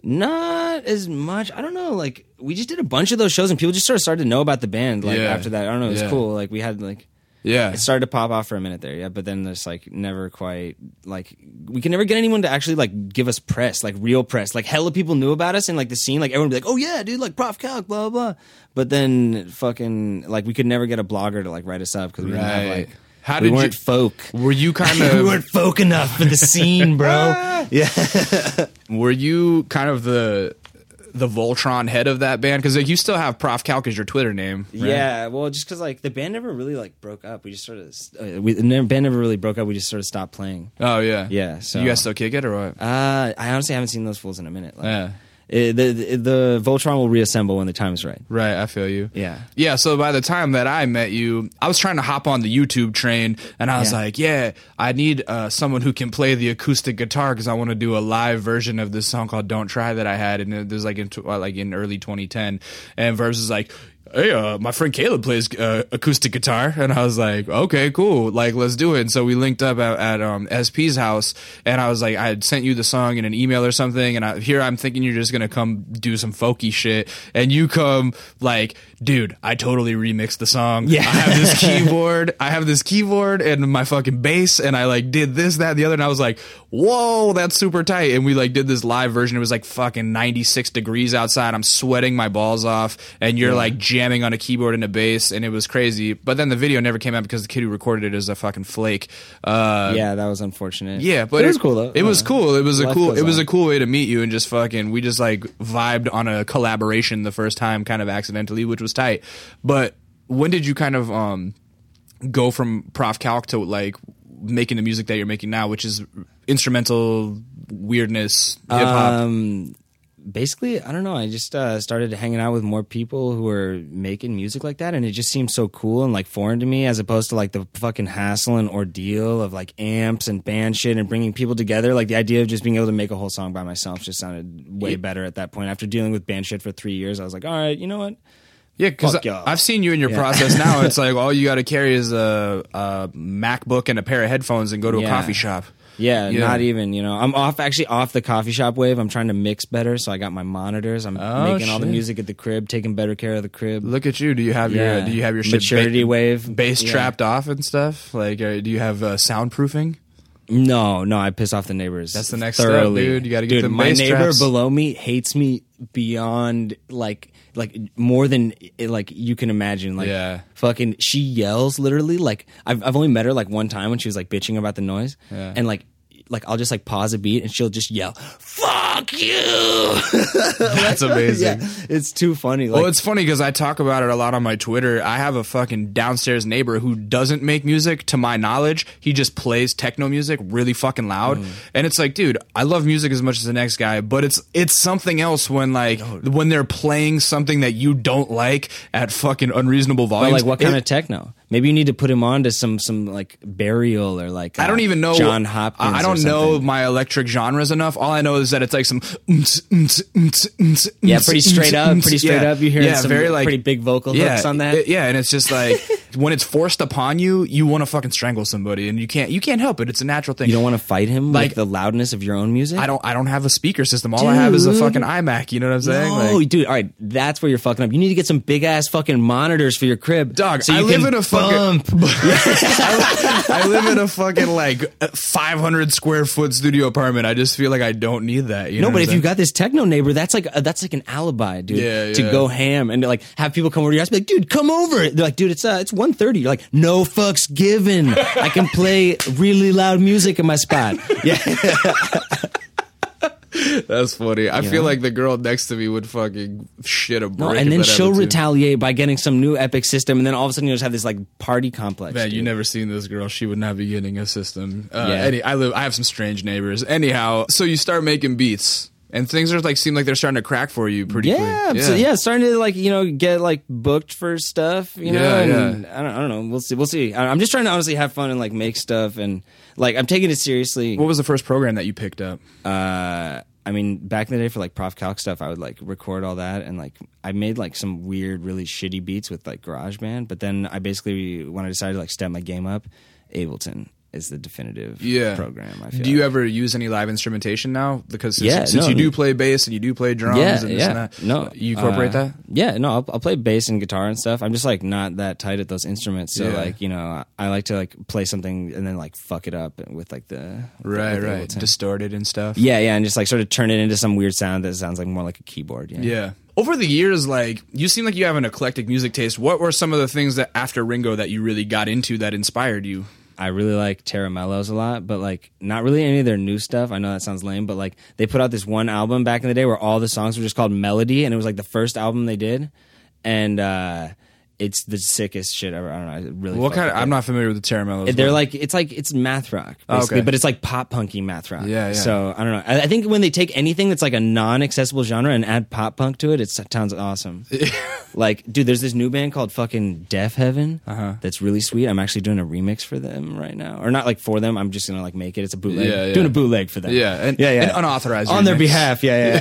S2: not as much. I don't know. Like we just did a bunch of those shows, and people just sort of started to know about the band. Like
S1: Yeah.
S2: after that, I don't know. It was
S1: Yeah.
S2: cool. Like we had like.
S1: Yeah.
S2: It started to pop off for a minute there, yeah, but then there's like never quite like we can never get anyone to actually like give us press, like real press. Like hella people knew about us in like the scene, like everyone would be like, oh yeah, dude, like Prof Calc, blah blah. But then fucking like we could never get a blogger to like write us up because we didn't have
S1: Right.
S2: like
S1: How
S2: we
S1: did
S2: weren't
S1: you-
S2: folk.
S1: Were you kind
S2: we
S1: of
S2: weren't folk enough for the scene, bro. Yeah.
S1: were you kind of the the Voltron head of that band? Because like you still have Prof Calc as your Twitter name. Right?
S2: Yeah, well, just because like the band never really like broke up, we just sort of uh, we the band never really broke up. We just sort of stopped playing.
S1: Oh yeah.
S2: Yeah, so
S1: You guys still kick it or what?
S2: Uh, I honestly haven't seen those fools in a minute. Like,
S1: Yeah.
S2: it- the, the the Voltron will reassemble when the time is right.
S1: Right, I feel you.
S2: Yeah.
S1: Yeah, so by the time that I met you, I was trying to hop on the YouTube train, and I was
S2: Yeah.
S1: like, yeah, I need uh, someone who can play the acoustic guitar because I want to do a live version of this song called Don't Try that I had, and it was like in, tw- uh, like in early twenty ten. And Verbs is like, hey, uh, my friend Caleb plays uh, acoustic guitar. And I was like, okay, cool. Like, let's do it. And so we linked up at, at um, S P's house. And I was like, I had sent you the song in an email or something. And I, here I'm thinking you're just going to come do some folky shit. And you come like, dude, I totally remixed the song.
S2: Yeah.
S1: I have this keyboard. I have this keyboard and my fucking bass. And I like did this, that, and the other. And I was like, whoa, that's super tight. And we like did this live version. It was like fucking ninety-six degrees outside. I'm sweating my balls off. And you're
S2: Yeah.
S1: like jamming on a keyboard and a bass, and it was crazy. But then the video never came out because the kid who recorded it is a fucking flake. Uh,
S2: Yeah, that was unfortunate.
S1: yeah, but
S2: it was cool though.
S1: It was cool. It was a
S2: Life
S1: cool.
S2: goes
S1: It was
S2: on.
S1: a cool way to meet you and just fucking. We just like vibed on a collaboration the first time, kind of accidentally, which was tight. But when did you kind of um go from Prof Calc to like making the music that you're making now, which is instrumental weirdness, hip hop?
S2: Um, basically, I don't know. I just uh, started hanging out with more people who were making music like that, and it just seemed so cool and like foreign to me, as opposed to like the fucking hassle and ordeal of like amps and band shit and bringing people together. Like the idea of just being able to make a whole song by myself just sounded way better at that point. After dealing with band shit for three years, I was like, all right, you know what?
S1: Yeah, because
S2: Fuck y'all.
S1: I've seen you in your
S2: Yeah.
S1: process now. It's like all you got to carry is a, a MacBook and a pair of headphones and go to a
S2: Yeah.
S1: coffee shop.
S2: Yeah,
S1: Yeah.
S2: not even, you know. I'm off actually off the coffee shop wave. I'm trying to mix better, so I got my monitors. I'm
S1: Oh,
S2: making all the
S1: shit.
S2: music at the crib, taking better care of the crib.
S1: Look at you. Do you have your
S2: Yeah.
S1: Do you have your shit
S2: maturity
S1: ba-
S2: wave
S1: bass
S2: Yeah.
S1: trapped off and stuff? Like, uh, do you have uh, soundproofing?
S2: No, no, I piss off the neighbors.
S1: That's the next step,
S2: thoroughly.
S1: dude. You gotta get
S2: Dude,
S1: them
S2: my
S1: bass
S2: neighbor
S1: traps.
S2: below me hates me beyond like like more than like you can imagine. Like
S1: Yeah.
S2: fucking, she yells literally. Like I've I've only met her like one time when she was like bitching about the noise,
S1: Yeah.
S2: and like. Like I'll just like pause a beat and she'll just yell, "Fuck you!"
S1: That's amazing.
S2: Yeah, it's too funny. Like,
S1: Well, it's funny because I talk about it a lot on my Twitter. I have a fucking downstairs neighbor who doesn't make music, to my knowledge. He just plays techno music really fucking loud.
S2: Mm.
S1: And it's like, dude, I love music as much as the next guy, but it's it's something else when like when they're playing something that you don't like at fucking unreasonable
S2: but
S1: volumes.
S2: like what kind
S1: It-
S2: of techno? Maybe you need to put him on to some some like Burial or like uh,
S1: I don't even know
S2: John Hopkins.
S1: I I
S2: or
S1: don't know
S2: something.
S1: my electric genres enough. All I know is that it's like some
S2: Yeah, pretty straight up, pretty straight
S1: yeah.
S2: up. You hear
S1: yeah,
S2: some
S1: very like
S2: pretty big vocal
S1: yeah,
S2: hooks on that.
S1: it- yeah, and it's just like when it's forced upon you, you want to fucking strangle somebody, and you can't. You can't help it. It's a natural thing.
S2: You don't want to fight him
S1: Like-
S2: like the loudness of your own music.
S1: I don't. I don't have a speaker system. All I have is a
S2: Dude.
S1: fucking iMac. You know what I'm saying?
S2: No,
S1: Like,
S2: dude. All right, that's where you're fucking up. You need to get some big ass fucking monitors for your crib,
S1: dog,
S2: so
S1: I
S2: you
S1: live
S2: can
S1: in a
S2: fucking bump.
S1: I, I live in a fucking like five hundred square foot studio apartment. I just feel like I don't need that. You
S2: No,
S1: know
S2: but
S1: what
S2: if
S1: I'm
S2: you
S1: saying?
S2: got this techno neighbor, that's like uh, that's like an alibi, dude,
S1: Yeah,
S2: to
S1: yeah.
S2: go ham and like have people come over to your house, and be like, dude, come over. They're like, dude, it's uh, it's one thirty. You're like, no fucks given. I can play really loud music in my spot. Yeah.
S1: That's funny. I
S2: You
S1: feel
S2: know?
S1: like the girl next to me would fucking shit a brick.
S2: No, and
S1: if
S2: then
S1: that
S2: she'll
S1: happened to me.
S2: retaliate by getting some new epic system, and then all of a sudden you just have this like party complex.
S1: Man, you
S2: dude.
S1: never seen this girl. She would not be getting a system. Uh,
S2: Yeah.
S1: any, I live. I have some strange neighbors. Anyhow, so you start making beats, and things are like seem like they're starting to crack for you pretty
S2: Yeah,
S1: quick.
S2: so yeah, starting to like you know get like booked for stuff. You know,
S1: Yeah,
S2: and I don't, I don't know. We'll see. We'll see. I- I'm just trying to honestly have fun and like make stuff, and like I'm taking it seriously.
S1: What was the first program that you picked up?
S2: Uh, I mean, back in the day for like Prof Calc stuff, I would like record all that, and like I made like some weird, really shitty beats with like GarageBand. But then I basically, when I decided to like step my game up, Ableton is the definitive
S1: Yeah.
S2: program. I feel
S1: Do you
S2: like.
S1: ever use any live instrumentation now? Because since,
S2: Yeah,
S1: since
S2: no,
S1: you do
S2: no.
S1: play bass and you do play drums
S2: Yeah,
S1: and this
S2: yeah.
S1: and that,
S2: No,
S1: you incorporate
S2: uh,
S1: that?
S2: Yeah, no, I'll, I'll play bass and guitar and stuff. I'm just like not that tight at those instruments, so
S1: Yeah.
S2: like you know, I like to like play something and then like fuck it up with like the
S1: Right,
S2: with
S1: right.
S2: Ableton.
S1: Distorted and stuff.
S2: yeah, yeah, and just like sort of turn it into some weird sound that sounds like more like a keyboard. Yeah,
S1: Yeah. Over the years, like, you seem like you have an eclectic music taste. What were some of the things that after Ringo that you really got into that inspired you?
S2: I really like Terra Mellows a lot, but like not really any of their new stuff. I know that sounds lame, but like they put out this one album back in the day where all the songs were just called Melody, and it was like the first album they did, and uh, it's the sickest shit ever. I don't know. It really.
S1: What
S2: fucked
S1: kind of,
S2: with
S1: I'm
S2: it.
S1: not familiar with the Terramellos.
S2: They're like it's like it's math rock basically,
S1: Okay.
S2: but it's like pop punky math rock.
S1: Yeah, yeah.
S2: So I don't know. I, I think when they take anything that's like a non-accessible genre and add pop punk to it, it sounds awesome. Like, dude, there's this new band called fucking Deaf Heaven
S1: Uh-huh.
S2: that's really sweet. I'm actually doing a remix for them right now, or not like for them. I'm just gonna like make it. It's a bootleg.
S1: Yeah, yeah.
S2: Doing a bootleg for them.
S1: Yeah, and-
S2: yeah, yeah.
S1: and unauthorized
S2: on their
S1: remix.
S2: behalf. Yeah,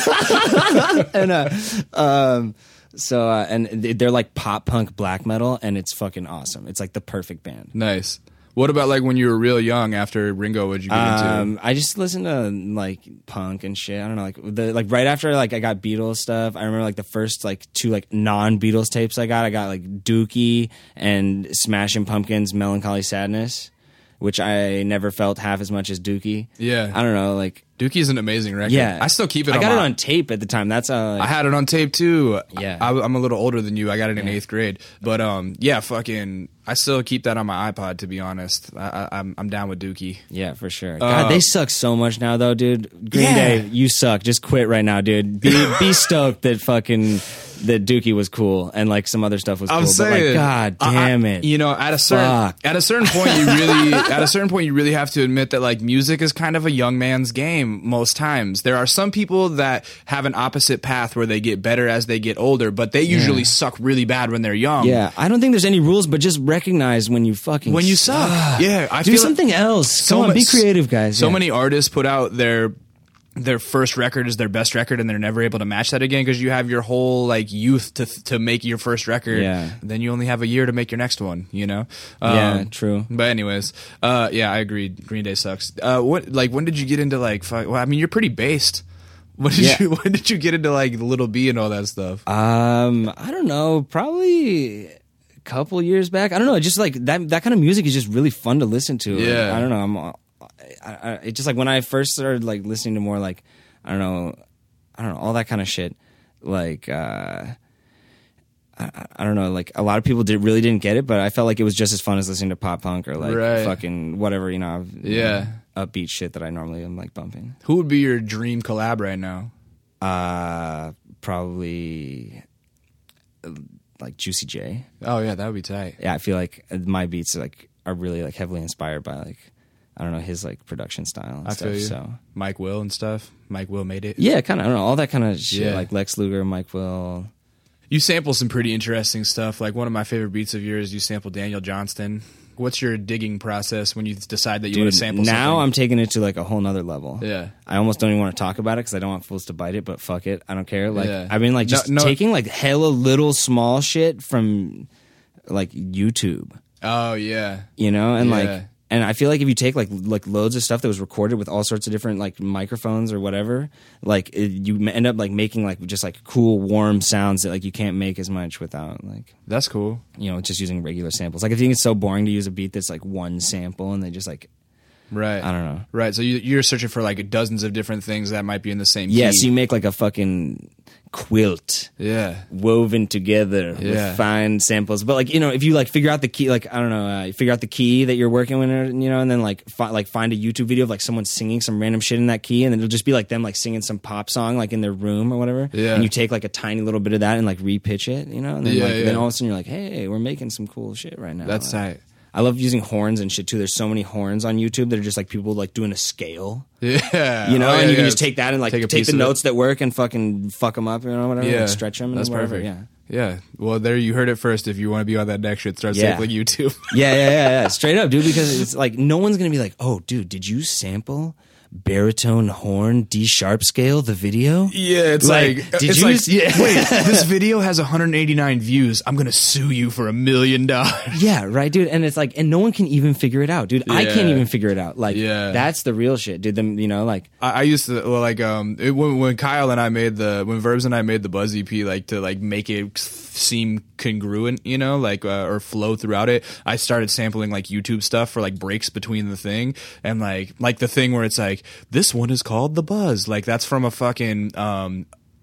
S2: yeah. And, and uh, um, so uh, and they're like pop punk black metal, and it's fucking awesome. It's like the perfect band.
S1: Nice. What about like when you were real young after Ringo? What'd you get into?
S2: Um, I just listened to like punk and shit. I don't know, like the like right after like I got Beatles stuff. I remember like the first like two like non Beatles tapes I got. I got like Dookie and Smashing Pumpkins' Melancholy Sadness, which I never felt half as much as Dookie.
S1: Yeah.
S2: I don't know, like
S1: Dookie's an amazing record.
S2: yeah,
S1: I still keep it.
S2: I
S1: on
S2: got
S1: my,
S2: it on tape at the time. That's uh,
S1: I
S2: like,
S1: had it on tape too.
S2: Yeah.
S1: I, I'm a little older than you. I got it in
S2: Yeah.
S1: eighth grade. But um, yeah, fucking. I still keep that on my iPod. To be honest, I, I, I'm I'm down with Dookie.
S2: yeah, for sure. God,
S1: Uh,
S2: they suck so much now, though, dude. Green
S1: Yeah.
S2: Day, you suck. Just quit right now, dude. Be be stoked that fucking that Dookie was cool and like some other stuff was
S1: I'm
S2: cool.
S1: saying,
S2: but like, God
S1: I-
S2: damn
S1: I-
S2: it.
S1: You know, at a certain
S2: Fuck.
S1: at a certain point, you really at a certain point you really have to admit that like music is kind of a young man's game. Most times, there are some people that have an opposite path where they get better as they get older, but they usually
S2: Yeah.
S1: suck really bad when they're young.
S2: Yeah, I don't think there's any rules, but just recognize when you fucking
S1: When you suck, yeah, I
S2: do
S1: feel
S2: something else.
S1: so
S2: Come on,
S1: much-
S2: be creative, guys.
S1: So
S2: Yeah.
S1: many artists put out their their first record is their best record, and they're never able to match that again because you have your whole like youth to to make your first record.
S2: Yeah.
S1: And then you only have a year to make your next one. You know.
S2: Yeah,
S1: Um,
S2: true.
S1: But anyways, uh, yeah, I agreed. Green Day sucks. Uh, what like when did you get into like? Fuck, well, I mean, you're pretty based. When did
S2: Yeah.
S1: you when did you get into like Little B and all that stuff?
S2: Um, I don't know, probably a couple years back. I don't know, just like that that kind of music is just really fun to listen to.
S1: Yeah.
S2: I don't know. I'm I, I, it just like when I first started like listening to more like I don't know, I don't know, all that kind of shit. Like uh I, I don't know, like a lot of people did really didn't get it, but I felt like it was just as fun as listening to pop punk or like
S1: Right.
S2: fucking whatever, you know,
S1: Yeah.
S2: upbeat shit that I normally am like bumping.
S1: Who would be your dream collab right now?
S2: Uh probably uh, like Juicy J.
S1: Oh yeah, that would be tight.
S2: Yeah, I feel like my beats are like are really like heavily inspired by like I don't know his like production style and
S1: I
S2: stuff.
S1: feel you.
S2: So
S1: Mike Will and stuff. Mike Will made it.
S2: yeah, kind of I don't know all that kind of shit
S1: Yeah.
S2: like Lex Luger, Mike Will.
S1: You sample some pretty interesting stuff. Like one of my favorite beats of yours, you sample Daniel Johnston. What's your digging process when you decide that you want
S2: Dude,
S1: to sample
S2: now
S1: something?
S2: I'm taking it to like a whole nother level.
S1: Yeah.
S2: I almost don't even want to talk about it because I don't want fools to bite it. But fuck it, I don't care. Like
S1: Yeah.
S2: I mean, like
S1: No-
S2: just
S1: no-
S2: taking like hella little small shit from like YouTube,
S1: Oh yeah.
S2: you know, and
S1: Yeah.
S2: like And I feel like if you take like like loads of stuff that was recorded with all sorts of different like microphones or whatever, like it, you end up like making like just like cool warm sounds that like you can't make as much without like
S1: That's cool.
S2: you know just using regular samples. Like I think it's so boring to use a beat that's like one sample and they just like
S1: Right.
S2: I don't know.
S1: Right. So you, you're searching for like dozens of different things that might be in the same
S2: Yeah,
S1: key.
S2: so you make like a fucking quilt
S1: Yeah.
S2: woven together
S1: Yeah.
S2: with fine samples. But like you know, if you like figure out the key, like I don't know, uh, you figure out the key that you're working with, you know, and then like fi- like find a YouTube video of like someone singing some random shit in that key, and then it'll just be like them like singing some pop song like in their room or whatever.
S1: Yeah.
S2: And you take like a tiny little bit of that and like repitch it, you know, and then
S1: Yeah,
S2: like
S1: yeah.
S2: then all of a sudden you're like, hey, we're making some cool shit right now.
S1: That's
S2: Like,
S1: tight.
S2: I love using horns and shit too. There's so many horns on YouTube that are just like people like doing a scale.
S1: Yeah.
S2: You know,
S1: Oh, yeah,
S2: and you can
S1: yeah.
S2: just take that and like
S1: Take a
S2: take,
S1: piece
S2: the
S1: of it.
S2: notes that work and fucking fuck them up, you know, whatever,
S1: Yeah.
S2: like stretch them. And
S1: That's
S2: whatever.
S1: perfect.
S2: Yeah.
S1: Yeah. Well, there you heard it first. If you want to be on that next shit, start
S2: Yeah.
S1: sampling YouTube.
S2: Yeah, yeah, yeah, yeah. Straight up, dude, because it's like no one's gonna be like, oh, dude, did you sample baritone horn D sharp scale the video?
S1: Yeah, it's
S2: Like,
S1: like,
S2: did
S1: it's
S2: you
S1: like,
S2: s- yeah.
S1: wait, this video has one hundred eighty-nine views. I'm gonna sue you for a million dollars.
S2: Yeah, right, dude. And it's like, and no one can even figure it out, dude. I can't
S1: Yeah.
S2: even figure it out. Like,
S1: Yeah.
S2: that's the real shit, dude. Them, you know, like,
S1: I, I used to well, like um it, when when Kyle and I made the when Verbs and I made the Buzz E P, like to like make it seem congruent, you know, like uh, or flow throughout it. I started sampling like YouTube stuff for like breaks between the thing, and like like the thing where it's like this one is called the Buzz, like that's from a fucking um.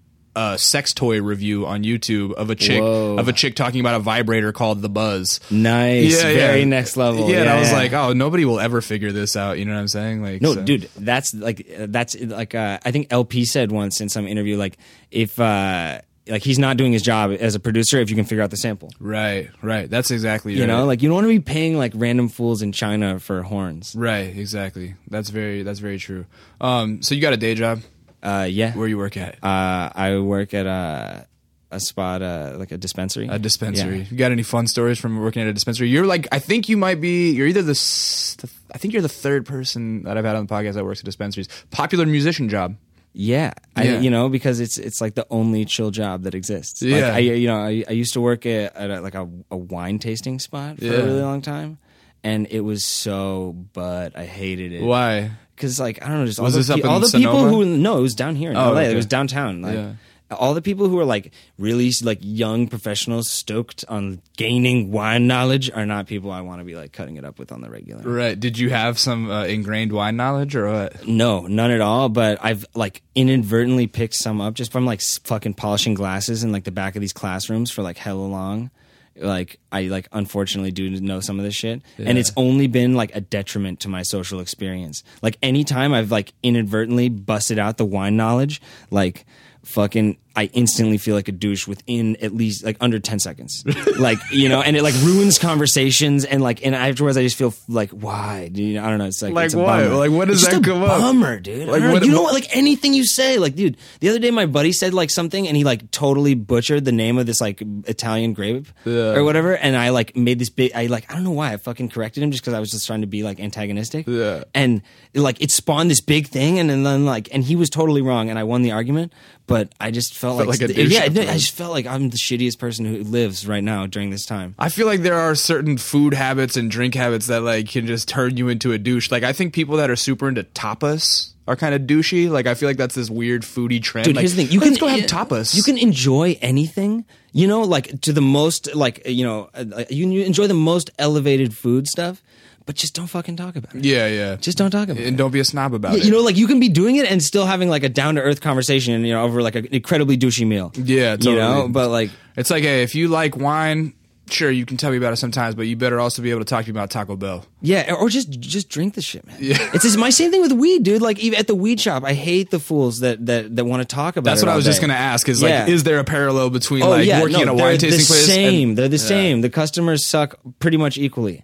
S1: a sex toy review on YouTube of a chick
S2: Whoa.
S1: of a chick talking about a vibrator called the Buzz.
S2: nice,
S1: Yeah,
S2: very
S1: yeah.
S2: next level.
S1: Yeah, and I was
S2: yeah.
S1: like, oh, nobody will ever figure this out. You know what I'm saying? Like,
S2: No,
S1: so-
S2: dude, that's like uh, that's like uh, I think L P said once in some interview, like if uh, like he's not doing his job as a producer if you can figure out the sample.
S1: Right, right. That's exactly
S2: You
S1: right.
S2: know, like you don't want to be paying like random fools in China for horns.
S1: Right, exactly. That's very that's very true. Um, so you got a day job?
S2: Uh, yeah.
S1: Where you work at?
S2: Uh, I work at a a spot, uh, like a dispensary.
S1: A dispensary.
S2: Yeah.
S1: You got any fun stories from working at a dispensary? You're like, I think you might be. You're either the. s- I think you're the third person that I've had on the podcast that works at dispensaries. Popular musician job.
S2: Yeah, I,
S1: Yeah.
S2: you know, because it's it's like the only chill job that exists. Like,
S1: Yeah.
S2: I, you know, I, I used to work at, at a, like a, a wine tasting spot for
S1: Yeah.
S2: a really long time, and it was so, but I hated it.
S1: Why?
S2: Because like I don't know, just all
S1: Was
S2: the,
S1: this up
S2: pe-
S1: in
S2: all the people
S1: Sonoma?
S2: who no, it was down here in
S1: Oh,
S2: L A.
S1: okay.
S2: It was downtown. Like
S1: Yeah.
S2: all the people who are like really like young professionals stoked on gaining wine knowledge are not people I want to be like cutting it up with on the regular.
S1: Right. Did you have some uh, ingrained wine knowledge or what?
S2: No, none at all. But I've like inadvertently picked some up just from like s- fucking polishing glasses in like the back of these classrooms for like hella long. Like I like unfortunately do know some of this shit, and
S1: Yeah.
S2: it's only been like a detriment to my social experience. Like anytime I've like inadvertently busted out the wine knowledge, like fucking I instantly feel like a douche within at least like under ten seconds. Like, you know, and it like ruins conversations and like and afterwards I just feel like why? You know, I don't know, it's like
S1: Like
S2: it's a
S1: what?
S2: bummer.
S1: Like, what does
S2: It's just
S1: that
S2: a
S1: come up?
S2: bummer, dude.
S1: Like,
S2: Like
S1: what-
S2: you know what? Like anything you say, like dude, the other day my buddy said like something and he like totally butchered the name of this like Italian grape
S1: Yeah.
S2: or whatever, and I like made this big. I like I don't know why I fucking corrected him just because I was just trying to be like antagonistic.
S1: Yeah.
S2: And like it spawned this big thing, and then like and he was totally wrong, and I won the argument. But I just felt,
S1: Felt
S2: like,
S1: like a douche
S2: yeah, no,
S1: afterwards.
S2: I just felt like I'm the shittiest person who lives right now during this time.
S1: I feel like there are certain food habits and drink habits that like can just turn you into a douche. Like I think people that are super into tapas are kind of douchey. Like I feel like that's this weird foodie trend.
S2: Dude,
S1: like,
S2: here's the thing: you
S1: let's
S2: can
S1: go have tapas.
S2: You can enjoy anything, you know, like to the most, like you know, uh, you, you enjoy the most elevated food stuff, but just don't fucking talk about it.
S1: Yeah, yeah.
S2: Just don't talk about
S1: and
S2: it.
S1: don't be a snob about
S2: Yeah,
S1: it.
S2: you know, like you can be doing it and still having like a down to earth conversation, you know, over like an incredibly douchey meal.
S1: Yeah, totally.
S2: You know, but like,
S1: It's like, hey, if you like wine, sure, you can tell me about it sometimes, but you better also be able to talk to me about Taco Bell.
S2: yeah, or just just drink the shit, man.
S1: Yeah.
S2: It's just my same thing with weed, dude. Like even at the weed shop, I hate the fools that that, that want to talk about.
S1: That's
S2: it
S1: what I
S2: all
S1: was just
S2: day.
S1: going to ask is
S2: Yeah.
S1: like, is there a parallel between
S2: Oh
S1: like
S2: yeah,
S1: working
S2: no,
S1: at a
S2: they're
S1: wine
S2: the
S1: tasting place?
S2: same.
S1: and-
S2: they're the
S1: Yeah.
S2: same. The customers suck pretty much equally.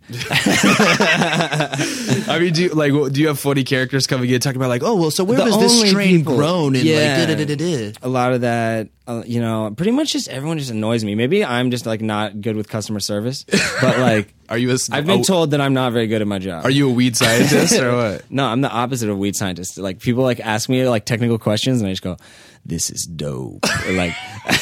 S1: I mean, do you, like, do you have funny characters coming in talking about like, oh, well, so where
S2: The
S1: was this
S2: only
S1: strain
S2: people-
S1: grown and
S2: Yeah.
S1: like, da da da da.
S2: A lot of that, uh, you know, pretty much just everyone just annoys me. Maybe I'm just like not good with customer service, but like
S1: Are you a?
S2: I've been
S1: a,
S2: told that I'm not very good at my job.
S1: Are you a weed scientist or what?
S2: No, I'm the opposite of weed scientist. Like people like ask me like technical questions, and I just go, "This is dope." Or like,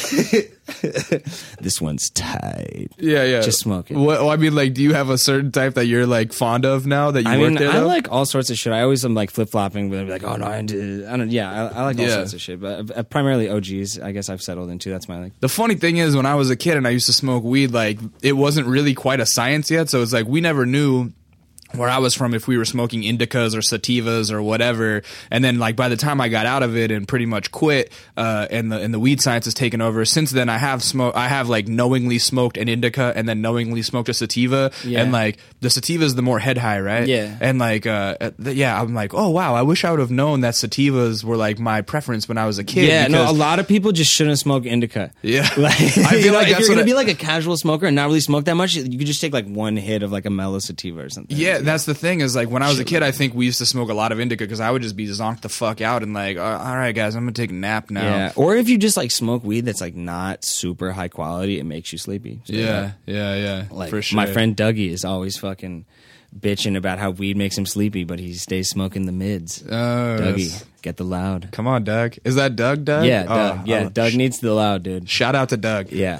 S2: "This one's tight."
S1: Yeah, yeah.
S2: Just smoke it.
S1: What, well, I mean, like, do you have a certain type that you're like fond of now that you
S2: I
S1: work
S2: mean,
S1: there?
S2: I
S1: though?
S2: like all sorts of shit. I always am like flip flopping, but I'm like, oh no, I, do, I don't. Yeah, I, I like all
S1: Yeah.
S2: sorts of shit, but uh, primarily O Gs. I guess I've settled into. That's my like.
S1: The funny thing is, when I was a kid and I used to smoke weed, like it wasn't really quite a science yet. So it's like we never knew where I was from if we were smoking indicas or sativas or whatever. And then like by the time I got out of it and pretty much quit, uh, and the and the weed science has taken over. Since then, I have smoke. I have like knowingly smoked an indica and then knowingly smoked a sativa.
S2: Yeah.
S1: And like the sativa is the more head high, right?
S2: Yeah.
S1: And like, uh, th- yeah, I'm like, oh wow, I wish I would have known that sativas were like my preference when I was a kid.
S2: Yeah, no,
S1: because-
S2: a lot of people just shouldn't smoke indica.
S1: Yeah.
S2: Like,
S1: I feel
S2: you know,
S1: like
S2: if
S1: that's
S2: you're
S1: what
S2: gonna
S1: I-
S2: be like a casual smoker and not really smoke that much, you could just take like one hit of like a mellow sativa or something.
S1: Yeah, that's the thing is like when I was a kid, I think we used to smoke a lot of indica because I would just be zonked the fuck out and like, uh, all right, guys, I'm gonna take a nap now.
S2: Yeah, or if you just like smoke weed that's like not super high quality, it makes you sleepy. So,
S1: Yeah, yeah, yeah.
S2: like
S1: for sure.
S2: my friend Dougie is always fucking bitching about how weed makes him sleepy, but he stays smoking the mids.
S1: Oh,
S2: Dougie,
S1: that's-
S2: get the loud.
S1: Come on, Doug. Is that Doug? Doug?
S2: Yeah,
S1: Oh,
S2: Doug. Yeah,
S1: oh,
S2: Doug
S1: sh-
S2: needs the loud, dude.
S1: Shout out to Doug.
S2: Yeah.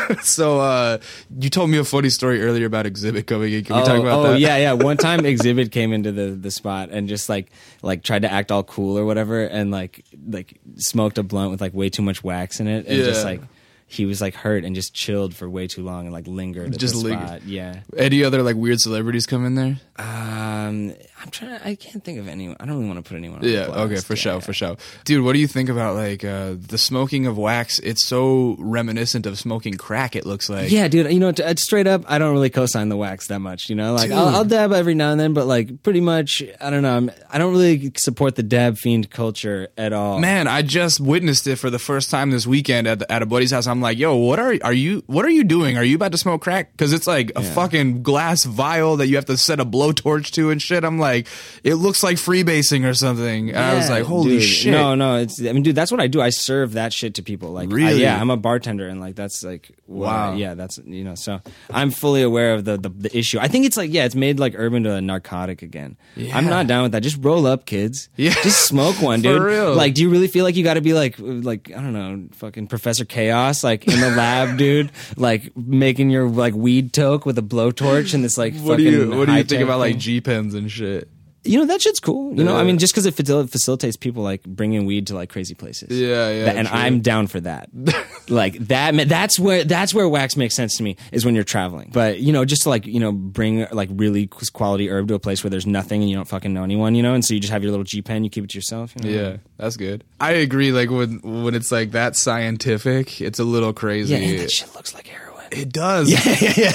S1: So, uh, you told me a funny story earlier about Exhibit coming in. Can we
S2: oh,
S1: talk about
S2: oh,
S1: that?
S2: yeah, yeah. One time Exhibit came into the, the spot and just like like tried to act all cool or whatever, and like like smoked a blunt with like way too much wax in it, and just
S1: Yeah.
S2: like he was like hurt and just chilled for way too long and like lingered at
S1: Just
S2: the
S1: lingered.
S2: spot. Yeah.
S1: Any other like weird celebrities come in there?
S2: Um, I'm trying. I can't think of anyone. I don't really want to put anyone. On
S1: Yeah,
S2: the blast.
S1: okay, for
S2: Yeah,
S1: sure,
S2: yeah.
S1: for sure. Dude, what do you think about like uh, the smoking of wax? It's so reminiscent of smoking crack, it looks like.
S2: Yeah, dude. You know, t- straight up, I don't really co-sign the wax that much. You know, like I'll,
S1: Dude.
S2: I'll dab every now and then, but like pretty much, I don't know. I'm, I don't really support the dab fiend culture at all.
S1: Man, I just witnessed it for the first time this weekend at the, at a buddy's house. I'm like, yo, what are are you what are you doing? Are you about to smoke crack? Because it's like a
S2: Yeah.
S1: fucking glass vial that you have to set a blowtorch to and shit. I'm like, it looks like freebasing or something. And I was
S2: Yeah,
S1: like, holy
S2: dude.
S1: shit.
S2: No, no, it's. I mean, dude, that's what I do. I serve that shit to people. Like, I-
S1: Really?
S2: yeah, I'm a bartender, and like that's like, what
S1: Wow.
S2: I- yeah, that's you know. So I'm fully aware of the, the the issue. I think it's like, yeah, it's made like urban to a narcotic again.
S1: Yeah.
S2: I'm not down with that. Just roll up, kids.
S1: Yeah.
S2: just smoke one,
S1: For
S2: dude.
S1: real.
S2: Like, do you really feel like you got to be like, like I don't know, fucking Professor Chaos, like in the lab, dude, like making your like weed toke with a blowtorch and this like
S1: What do
S2: fucking
S1: you what do you think
S2: high-tech
S1: about like
S2: thing?
S1: G pens and shit?
S2: You know, that shit's cool. You know,
S1: Yeah.
S2: I mean, just because it facil- facilitates people like bringing weed to like crazy places.
S1: Yeah, yeah,
S2: That- and
S1: true.
S2: I'm down for that. Like that. ma- That's where that's where wax makes sense to me is when you're traveling. But you know, just to like you know bring like really quality herb to a place where there's nothing and you don't fucking know anyone. You know, and so you just have your little G pen. You keep it to yourself. You know?
S1: Yeah, that's good. I agree. Like when when it's like that scientific, it's a little crazy.
S2: Yeah, and that shit looks like heroin.
S1: It does. Yeah, yeah, yeah. It,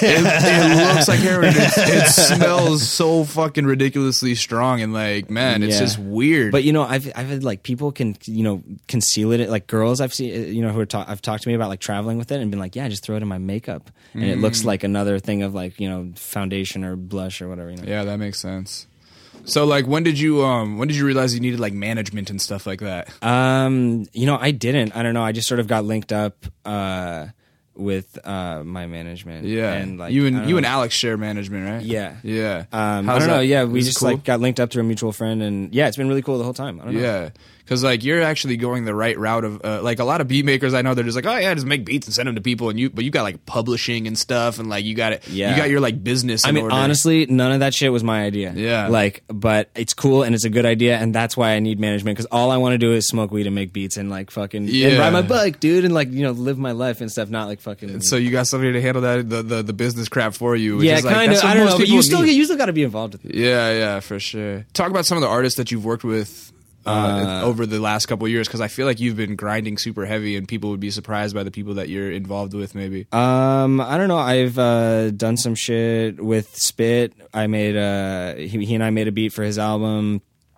S1: it looks like heroin. It, it smells so fucking ridiculously strong, and like, man, it's
S2: Yeah.
S1: just weird.
S2: But you know, I've I've had like people can you know conceal it. Like girls I've seen you know who are ta- I've talked to me about like traveling with it and been like, yeah, just throw it in my makeup, and it
S1: Mm.
S2: looks like another thing of like you know foundation or blush or whatever. You know.
S1: yeah, that makes sense. So, like, when did you um when did you realize you needed like management and stuff like that?
S2: Um, you know, I didn't. I don't know. I just sort of got linked up uh, with uh, my management.
S1: Yeah,
S2: and like
S1: you
S2: I
S1: and
S2: don't
S1: you
S2: know.
S1: and Alex share management, right?
S2: Yeah.
S1: yeah.
S2: Um,
S1: How's
S2: I don't know.
S1: that?
S2: Yeah, we
S1: Is it
S2: just
S1: cool?
S2: like got linked up through a mutual friend, and yeah, it's been really cool the whole time. I don't know.
S1: Yeah, because like you're actually going the right route of uh, like a lot of beat makers I know they're just like, oh yeah, just make beats and send them to people, and you but you got like publishing and stuff, and like you got it,
S2: Yeah.
S1: you got your like business.
S2: I
S1: in
S2: mean,
S1: order.
S2: honestly, none of that shit was my idea.
S1: Yeah.
S2: Like, but it's cool and it's a good idea, and that's why I need management because all I want to do is smoke weed and make beats and like fucking
S1: Yeah.
S2: and ride my bike, dude, and like you know live my life and stuff. Not like fucking.
S1: So you got somebody to handle that the the, the business crap for you. Which
S2: yeah,
S1: is like,
S2: kind of.
S1: that's what
S2: I don't
S1: most
S2: know, but
S1: people
S2: you still
S1: need.
S2: you still got to be involved with it.
S1: Yeah, yeah, for sure. Talk about some of the artists that you've worked with uh,
S2: Uh,
S1: over the last couple of years, because I feel like you've been grinding super heavy, and people would be surprised by the people that you're involved with. Maybe.
S2: Um, I don't know. I've uh, done some shit with Spit. I made a he, he and I made a beat for his album.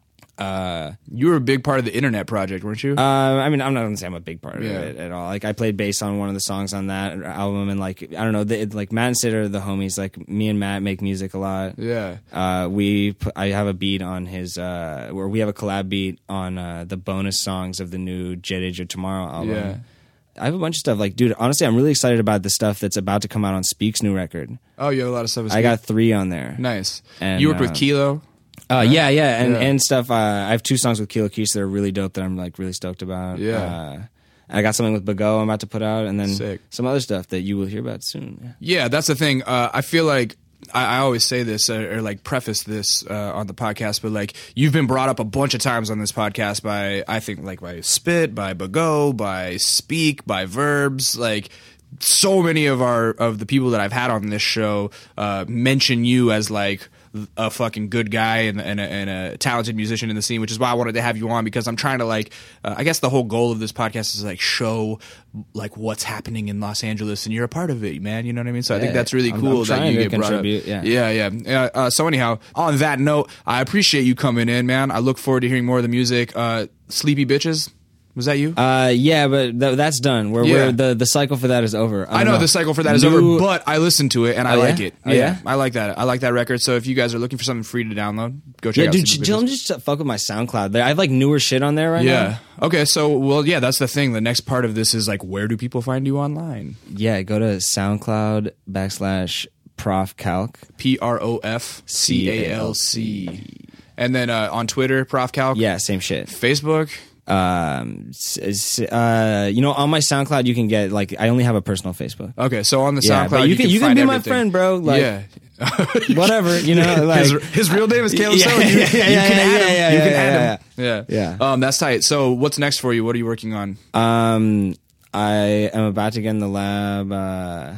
S2: Uh,
S1: You were a big part of the Internet Project, weren't you?
S2: uh, I mean, I'm not gonna say I'm a big part of
S1: Yeah.
S2: it at all. Like, I played bass on one of the songs on that album, and like, I don't know, they, like Matt and Sid are the homies. Like, me and Matt make music a lot.
S1: yeah.
S2: Uh, we, pu- I have a beat on his, uh, where we have a collab beat on uh, the bonus songs of the new Jet Age of Tomorrow album.
S1: Yeah.
S2: I have a bunch of stuff. Like, dude, honestly, I'm really excited about the stuff that's about to come out on Speak's new record.
S1: Oh, you have a lot of stuff.
S2: I got three on there.
S1: Nice.
S2: And,
S1: you worked
S2: uh,
S1: with Kilo.
S2: Uh, yeah, yeah, and
S1: Yeah.
S2: and stuff. Uh, I have two songs with Kilo Keys that are really dope that I'm like really stoked about.
S1: Yeah.
S2: Uh, I got something with Bago I'm about to put out, and then
S1: Sick.
S2: some other stuff that you will hear about soon. Yeah.
S1: Yeah, that's the thing. Uh, I feel like I, I always say this uh, or like preface this uh, on the podcast, but like you've been brought up a bunch of times on this podcast by I think like by Spit, by Bago, by Speak, by Verbs, like. So many of our of the people that I've had on this show uh, mention you as like a fucking good guy and, and, a, and a talented musician in the scene, which is why I wanted to have you on, because I'm trying to like uh, I guess the whole goal of this podcast is like show like what's happening in Los Angeles, and you're a part of it, man. You know what I mean? So I think
S2: Yeah,
S1: that's really
S2: I'm-
S1: cool
S2: I'm
S1: that
S2: trying
S1: you
S2: to
S1: get brought up.
S2: contribute, yeah.
S1: yeah, yeah. Uh, uh, so anyhow, on that note, I appreciate you coming in, man. I look forward to hearing more of the music. Uh, Sleepy Bitches. Was that you?
S2: Uh, yeah, but th- that's done. We're,
S1: Yeah.
S2: we're the the cycle for that is over.
S1: I
S2: don't
S1: know the cycle for that is
S2: New-
S1: over, but I listened to it and I
S2: Oh,
S1: like
S2: yeah?
S1: it.
S2: Oh, yeah?
S1: I like that. I like that record. So if you guys are looking for something free to download, go check
S2: Yeah,
S1: out.
S2: dude,
S1: Sleepy
S2: chill,
S1: Bitches.
S2: just fuck with my SoundCloud. There, I have like newer shit on there right now.
S1: Yeah. Okay. So well, yeah, that's the thing. The next part of this is like, where do people find you online?
S2: Yeah, go to SoundCloud backslash Prof Calc.
S1: P R O F C A L C. And then uh, on Twitter, Prof Calc.
S2: Yeah, same shit.
S1: Facebook.
S2: Um, s- s- uh, you know, on my SoundCloud, you can get like I only have a personal Facebook.
S1: Okay. So on the
S2: Yeah,
S1: SoundCloud,
S2: but you can you can
S1: find
S2: be my
S1: everything.
S2: friend, bro. Like,
S1: yeah.
S2: whatever, you know. Like
S1: his, his real name is Caleb
S2: Yeah,
S1: Stone. You,
S2: yeah,
S1: you
S2: yeah,
S1: can
S2: yeah,
S1: add him.
S2: yeah,
S1: you
S2: yeah,
S1: can
S2: yeah,
S1: add him. Yeah.
S2: Yeah.
S1: Um, that's tight. So what's next for you? What are you working on?
S2: Um, I am about to get in the lab uh,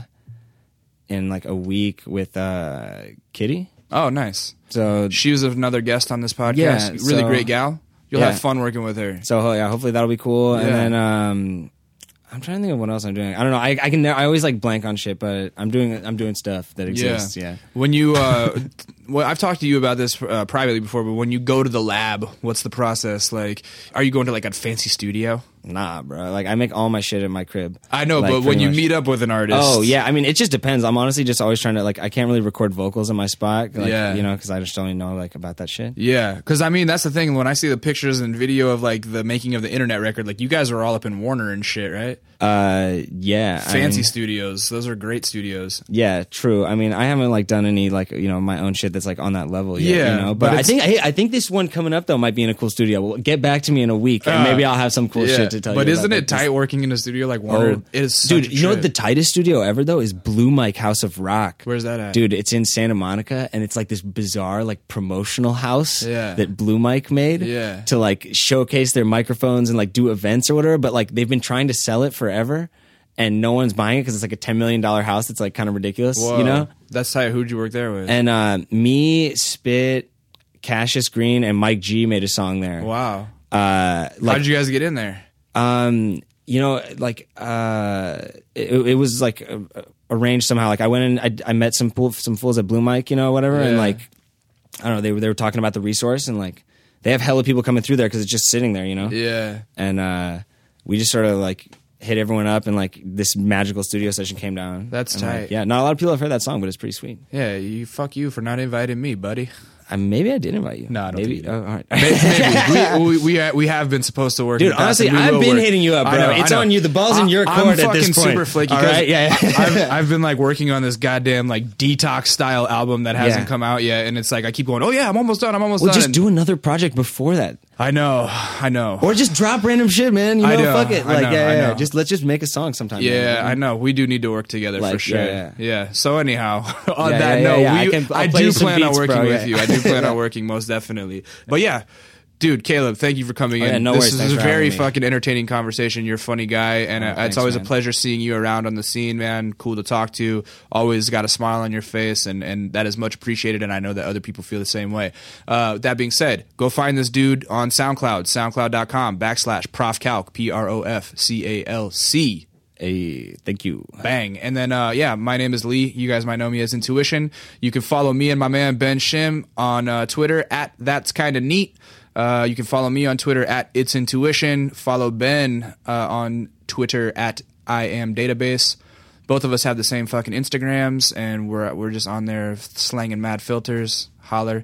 S2: in like a week with uh, Kitty.
S1: Oh, nice.
S2: So
S1: She was another guest on this podcast.
S2: Yeah,
S1: really
S2: so-
S1: great gal. You'll
S2: yeah.
S1: have fun working with her.
S2: so ho- yeah, hopefully that'll be cool. And
S1: Yeah.
S2: then um, I'm trying to think of what else I'm doing. I don't know. I, I can I always like blank on shit, but I'm doing I'm doing stuff that exists. Yeah.
S1: When you, uh, well, I've talked to you about this uh, privately before, but when you go to the lab, what's the process? Like, are you going to like a fancy studio?
S2: Nah, bro. Like I make all my shit at my crib.
S1: I know,
S2: Like,
S1: but when
S2: pretty
S1: you
S2: much.
S1: meet up with an artist.
S2: Oh yeah, I mean it just depends. I'm honestly just always trying to like I can't really record vocals in my spot, like,
S1: Yeah.
S2: you know, because I just don't even know like about that shit.
S1: Yeah, because I mean that's the thing. When I see the pictures and video of like the making of the internet record, like you guys are all up in Warner and shit, right?
S2: Uh, yeah, I
S1: Fancy
S2: mean,
S1: studios. Those are great studios.
S2: yeah, true. I mean, I haven't like done any like you know my own shit that's like on that level yet.
S1: Yeah,
S2: you know?
S1: but
S2: but, I
S1: it's-
S2: think I, I think this one coming up though might be in a cool studio. Well, get back to me in a week, and
S1: Uh,
S2: maybe I'll have some cool
S1: Yeah,
S2: shit to tell
S1: but
S2: you.
S1: isn't
S2: about
S1: it
S2: this.
S1: tight working in a studio like Warner?
S2: Oh,
S1: it is, such
S2: dude.
S1: a
S2: You know what
S1: trip.
S2: the tightest studio ever though is Blue Mike House of Rock.
S1: Where's that at?
S2: Dude, it's in Santa Monica, and it's like this bizarre, like promotional house
S1: Yeah.
S2: that Blue Mike made
S1: Yeah.
S2: to like showcase their microphones and like do events or whatever. But like they've been trying to sell it forever, and no one's buying it because it's like a ten million dollar house. That's like kind of ridiculous,
S1: Whoa.
S2: you know.
S1: That's tight. Who'd you work there with?
S2: And uh, me, Spit, Cassius Green, and Mike G made a song there.
S1: wow.
S2: Uh,
S1: How
S2: like
S1: did you guys get in there?
S2: um, you know, like uh, it, it was like uh, arranged somehow. Like I went in, I, I met some fool, some fools at Blue Mike, you know, whatever, and
S1: Yeah.
S2: like I don't know, they were they were talking about the resource, and like they have hella people coming through there because it's just sitting there, you know.
S1: Yeah.
S2: And uh, we just sort of like hit everyone up, and like this magical studio session came down.
S1: That's
S2: And, like,
S1: tight.
S2: yeah, not a lot of people have heard that song, but it's pretty sweet.
S1: Yeah, you fuck you for not inviting me, buddy.
S2: I, maybe I did invite you.
S1: No, I don't
S2: maybe.
S1: think you did.
S2: Oh, all right.
S1: Maybe. we, we, we, ha- we have been supposed to work.
S2: Dude,
S1: in the past,
S2: honestly,
S1: and we
S2: I've
S1: will
S2: been
S1: work.
S2: hitting you up,
S1: I
S2: bro.
S1: know, I
S2: It's
S1: know.
S2: on you. The ball's in your
S1: I-
S2: court
S1: I'm
S2: at this
S1: fucking
S2: point.
S1: super flaky.
S2: All
S1: 'cause
S2: right? Yeah, yeah.
S1: I've, I've been like working on this goddamn like detox style album that hasn't
S2: Yeah.
S1: come out yet, and it's like I keep going, oh yeah, I'm almost done. I'm almost
S2: Well,
S1: done.
S2: just do another project before that.
S1: I know, I know.
S2: Or just drop random shit, man. You know,
S1: I know,
S2: fuck it.
S1: I
S2: Like,
S1: know,
S2: yeah,
S1: I
S2: yeah,
S1: know.
S2: yeah. Just let's just make a song sometime.
S1: Yeah,
S2: man.
S1: I know. We do need to work together for
S2: Like,
S1: sure.
S2: yeah,
S1: Yeah. So anyhow, on
S2: Yeah,
S1: that
S2: yeah,
S1: note,
S2: yeah, yeah.
S1: we,
S2: I can- I'll
S1: I
S2: play
S1: do
S2: you some
S1: plan on
S2: beats,
S1: working
S2: bro,
S1: with
S2: yeah.
S1: you. I do plan on working most definitely. But yeah. Dude, Caleb, thank you for coming
S2: Oh,
S1: in.
S2: yeah, no
S1: this
S2: worries.
S1: is
S2: Thanks
S1: a
S2: for
S1: very
S2: having me.
S1: fucking entertaining conversation. You're a funny guy, and
S2: Oh,
S1: uh,
S2: thanks,
S1: it's always
S2: man.
S1: a pleasure seeing you around on the scene, man. Cool to talk to. Always got a smile on your face, and, and that is much appreciated, and I know that other people feel the same way. Uh, that being said, go find this dude on SoundCloud, soundcloud.com backslash profcalc, P R O F C A L C.
S2: Hey, thank you.
S1: Bang. And then, uh, yeah, my name is Lee. You guys might know me as Intuition. You can follow me and my man Ben Shim on uh, Twitter at That's Kinda Neat. Uh, you can follow me on Twitter at It's Intuition. Follow Ben uh, on Twitter at I Am Database. Both of us have the same fucking Instagrams, and we're we're just on there slanging mad filters. Holler.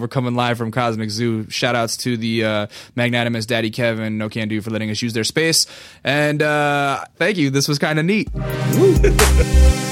S1: We're coming live from Cosmic Zoo. Shout outs to the uh, magnanimous Daddy Kevin, No Can Do, for letting us use their space. And uh, thank you. This was kind of neat.